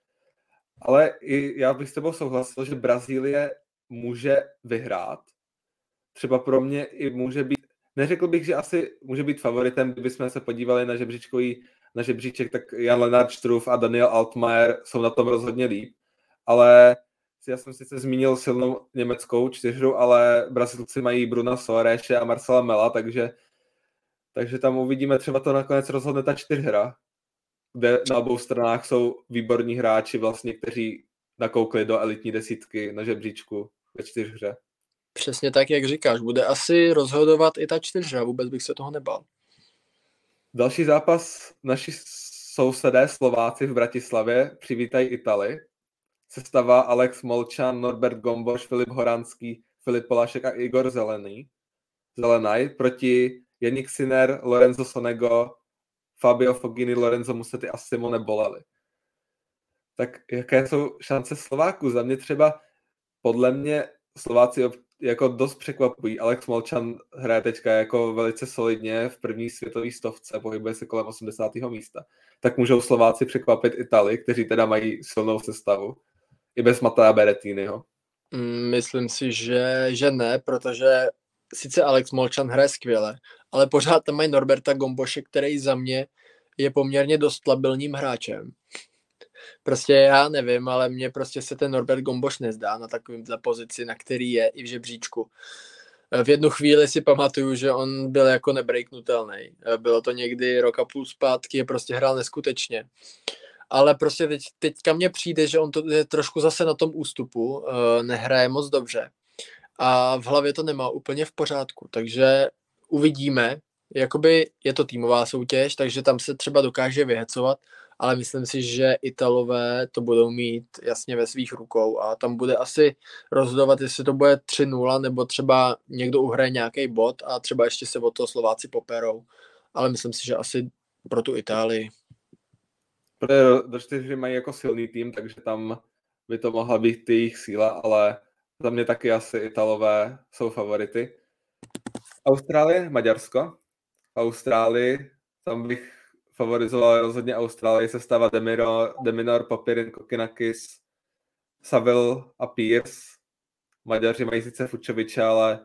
A: Ale i já bych s tebou souhlasil, že Brazílie může vyhrát. Třeba pro mě i může být, neřekl bych, že asi může být favoritem, kdybychom se podívali na žebříčkový, na žebříček, tak Jan Lennart Struff a Daniel Altmaier jsou na tom rozhodně líp. Ale já jsem sice zmínil silnou německou čtyřhru, ale Brazilci mají Bruna Soareše a Marcela Mela, takže Takže tam uvidíme, třeba to nakonec rozhodne ta čtyřhra, kde na obou stranách jsou výborní hráči, vlastně, kteří nakoukli do elitní desítky na žebříčku ve čtyřhře.
B: Přesně tak, jak říkáš, bude asi rozhodovat i ta čtyřhra, vůbec bych se toho nebal.
A: Další zápas, naši sousedé Slováci v Bratislavě přivítají Itali. Sestava Alex Molčan, Norbert Gomboš, Filip Horanský, Filip Polášek a Igor Zelený. Zelenaj proti Jannik Sinner, Lorenzo Sonego, Fabio Fognini, Lorenzo Musetti a Simone Bolelli. Tak jaké jsou šance Slováků? Za mě třeba, podle mě Slováci jako dost překvapují. Alex Molčan hraje teďka jako velice solidně v první světové stovce, pohybuje se kolem osmdesátého místa. Tak můžou Slováci překvapit Itali, kteří teda mají silnou sestavu. I bez Matea Berrettiniho.
B: Myslím si, že, že ne, protože sice Alex Molčan hraje skvěle, ale pořád tam mají Norberta Gomboše, který za mě je poměrně dost labilním hráčem. Prostě já nevím, ale mně prostě se ten Norbert Gomboš nezdá na takovým za pozici, na který je i v žebříčku. V jednu chvíli si pamatuju, že on byl jako nebreaknutelný. Bylo to někdy rok a půl zpátky, prostě hrál neskutečně. Ale prostě teď, teďka mně přijde, že on to je trošku zase na tom ústupu, nehraje moc dobře. A v hlavě to nemá úplně v pořádku, takže uvidíme. Jakoby je to týmová soutěž, takže tam se třeba dokáže vyhecovat, ale myslím si, že Italové to budou mít jasně ve svých rukou a tam bude asi rozhodovat, jestli to bude tři nula, nebo třeba někdo uhraje nějaký bod a třeba ještě se o to Slováci poperou. Ale myslím si, že asi pro tu Itálii.
A: Protože do čtyři mají jako silný tým, takže tam by to mohla být jejich síla, ale za mě taky asi Italové jsou favority. Austrálie, Maďarsko. Austrálii, tam bych favorizoval rozhodně Austrálii, sestava Deminor, Deminor, Papirin, Kokinakis, Saville a Pierce. Maďaři mají sice Fučoviče, ale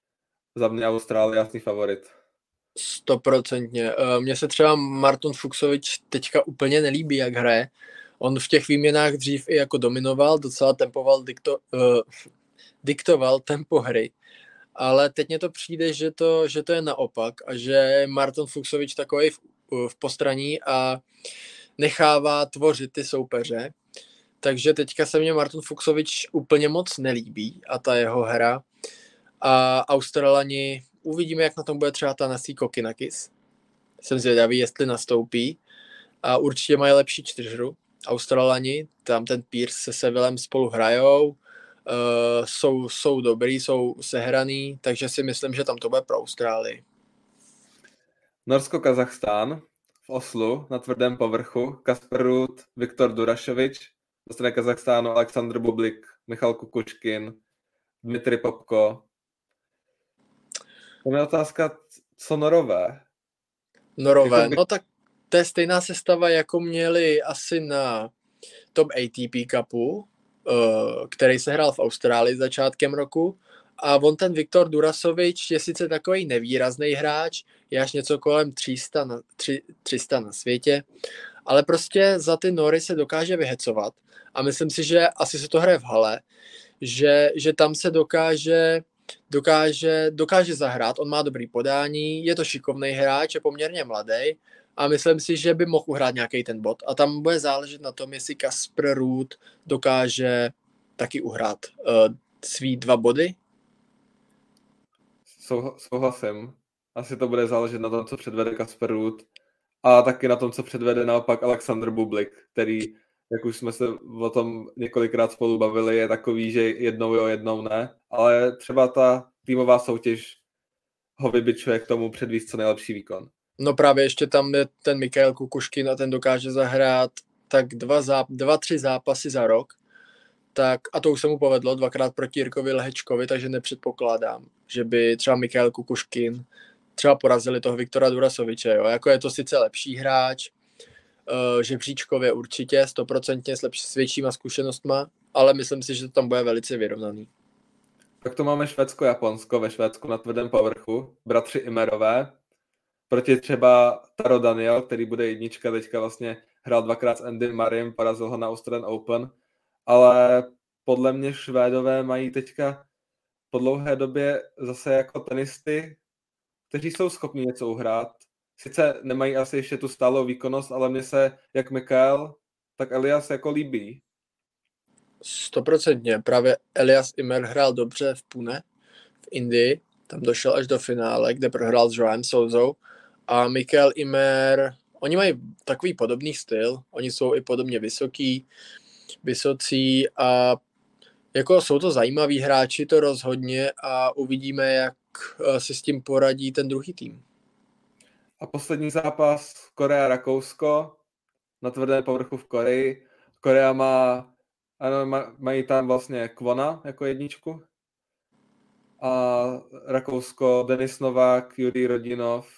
A: za mě Austrálie jasný favorit.
B: Stoprocentně. Mně se třeba Marton Fucsovič teďka úplně nelíbí, jak hraje. On v těch výměnách dřív i jako dominoval, docela tempoval, dikto, uh, diktoval tempo hry. Ale teď mně to přijde, že to, že to je naopak a že Marton Fucsovič takový v, v postraní a nechává tvořit ty soupeře. Takže teďka se mně Marton Fucsovič úplně moc nelíbí a ta jeho hra. A Australani uvidíme, jak na tom bude třeba Thanasi Kokinakis. Jsem zvědavý, jestli nastoupí. A určitě mají lepší čtyřhru. Australani, tam ten Pierce se Sevillem spolu hrajou, uh, jsou, jsou dobrý, jsou sehraný, takže si myslím, že tam to bude pro Austrálii.
A: Norsko-Kazachstán v Oslu na tvrdém povrchu. Kasper Ruud, Viktor Durašovič, ze strany Kazachstánu Aleksandr Bublik, Michal Kukuškin, Dmitry Popko. To je otázka, co Norové?
B: Norové,
A: Jako by...
B: no tak to je stejná sestava, jako měli asi na tom A T P Cupu, který se hrál v Austrálii začátkem roku. A on ten Viktor Durasovič je sice takový nevýrazný hráč, je až něco kolem tři sta na, tři sta na světě, ale prostě za ty Nory se dokáže vyhecovat. A myslím si, že asi se to hraje v hale, že, že tam se dokáže, dokáže, dokáže zahrát. On má dobrý podání, je to šikovný hráč, je poměrně mladý. A myslím si, že by mohl uhrát nějaký ten bod. A tam bude záležet na tom, jestli Kasper Ruud dokáže taky uhrát uh, svý dva body.
A: Sou, souhlasím. Asi to bude záležet na tom, co předvede Kasper Ruud. A taky na tom, co předvede naopak Aleksandr Bublik, který, jak už jsme se o tom několikrát spolu bavili, je takový, že jednou jo, jednou ne. Ale třeba ta týmová soutěž ho vybičuje k tomu předvíst co nejlepší výkon.
B: No právě ještě tam je ten Michail Kukuškin a ten dokáže zahrát tak dva, záp- dva, tři zápasy za rok. Tak, a to už se mu povedlo dvakrát proti Jirkovi Lehečkovi, takže nepředpokládám, že by třeba Michail Kukuškin třeba porazili toho Viktora Durasoviče. Jo? Jako je to sice lepší hráč, uh, žebříčkově určitě, stoprocentně s, lepší, s většíma zkušenostma, ale myslím si, že to tam bude velice vyrovnaný.
A: Tak to máme Švédsko-Japonsko ve Švédsku na tvrdém povrchu, bratři Imerové, proti třeba Taro Daniel, který bude jednička, teďka vlastně hrál dvakrát s Andy Murrayem, porazil ho na Australian Open, ale podle mě Švédové mají teďka po dlouhé době zase jako tenisty, kteří jsou schopni něco uhrát. Sice nemají asi ještě tu stálou výkonnost, ale mně se jak Mikael, tak Elias jako líbí.
B: Stoprocentně. Právě Elias Ymer hrál dobře v Pune, v Indii, tam došel až do finále, kde prohrál s Joanem Souzou. A Mikael Ymer, oni mají takový podobný styl, oni jsou i podobně vysoký, vysocí a jako jsou to zajímaví hráči, to rozhodně, a uvidíme, jak si s tím poradí ten druhý tým.
A: A poslední zápas Korea-Rakousko na tvrdém povrchu v Koreji. Korea má, ano, mají tam vlastně Kwona jako jedničku a Rakousko Denis Novák, Jurij Rodinov.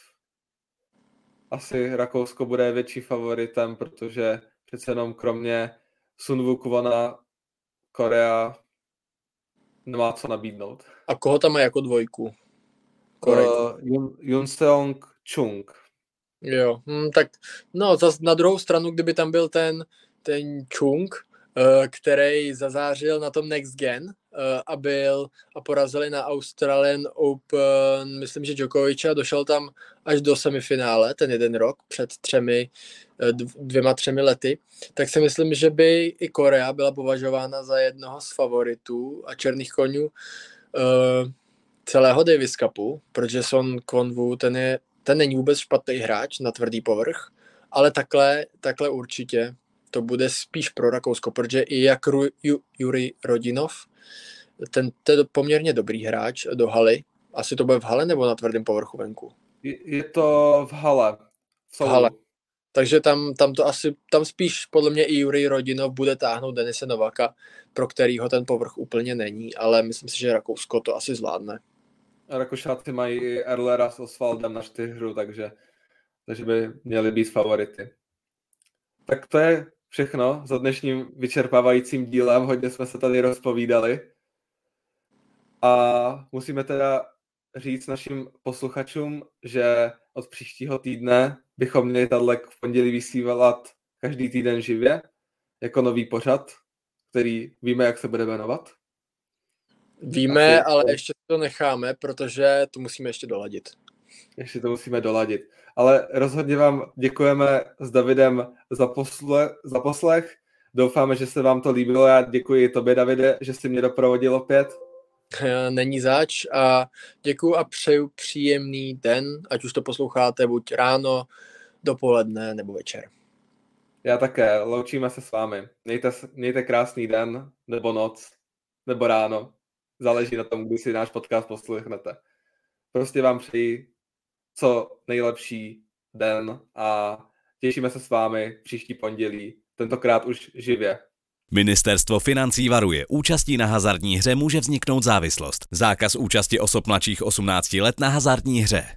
A: Asi Rakousko bude větší favoritem, protože přece jenom kromě Sunwoo Kwona Korea nemá co nabídnout.
B: A koho tam má jako dvojku?
A: Uh, Yun, Yun Seong Chung.
B: Jo, hm, tak no, zas na druhou stranu, kdyby tam byl ten, ten Chung, uh, který zazářil na tom Next Gen uh, a byl a porazili na Australian Open, myslím, že Djokoviča, došel tam až do semifinále ten jeden rok, před třemi, dvěma, třemi lety, tak si myslím, že by i Korea byla považována za jednoho z favoritů a černých konňů uh, celého Davis Cupu, protože Son Kwon-woo, ten, je, ten není vůbec špatný hráč na tvrdý povrch, ale takhle, takhle určitě to bude spíš pro Rakousko, protože i jak Ru, Ju, Jurij Rodinov, ten, ten je poměrně dobrý hráč do haly. Asi to bude v hale nebo na tvrdém povrchu venku?
A: Je, je to v hale.
B: V hale. Takže tam, tam to asi, tam spíš podle mě i Jurij Rodinov bude táhnout Denise Novaka, pro kterýho ten povrch úplně není, ale myslím si, že Rakousko to asi zvládne.
A: A Rakušáci mají i Erlera s Osvaldem na čtyřhru, takže, takže by měli být favority. Tak to je všechno za dnešním vyčerpávajícím dílem. Hodně jsme se tady rozpovídali. A musíme teda říct našim posluchačům, že od příštího týdne bychom měli tato v pondělí vysílat každý týden živě, jako nový pořad, který víme, jak se bude jmenovat.
B: Víme, Asi... ale ještě to necháme, protože to musíme ještě doladit.
A: Ještě to musíme doladit. Ale rozhodně vám děkujeme s Davidem za, posle, za poslech. Doufáme, že se vám to líbilo. Já děkuji tobě, Davide, že jsi mě doprovodil opět.
B: Není zač a děkuju a přeju příjemný den, ať už to posloucháte buď ráno, dopoledne nebo večer.
A: Já také, loučíme se s vámi. Mějte, mějte krásný den, nebo noc, nebo ráno. Záleží na tom, kdy si náš podcast poslechnete. Prostě vám přeji co nejlepší den a těšíme se s vámi příští pondělí, tentokrát už živě.
C: Ministerstvo financí varuje, účastí na hazardní hře může vzniknout závislost. Zákaz účasti osob mladších osmnácti let na hazardní hře.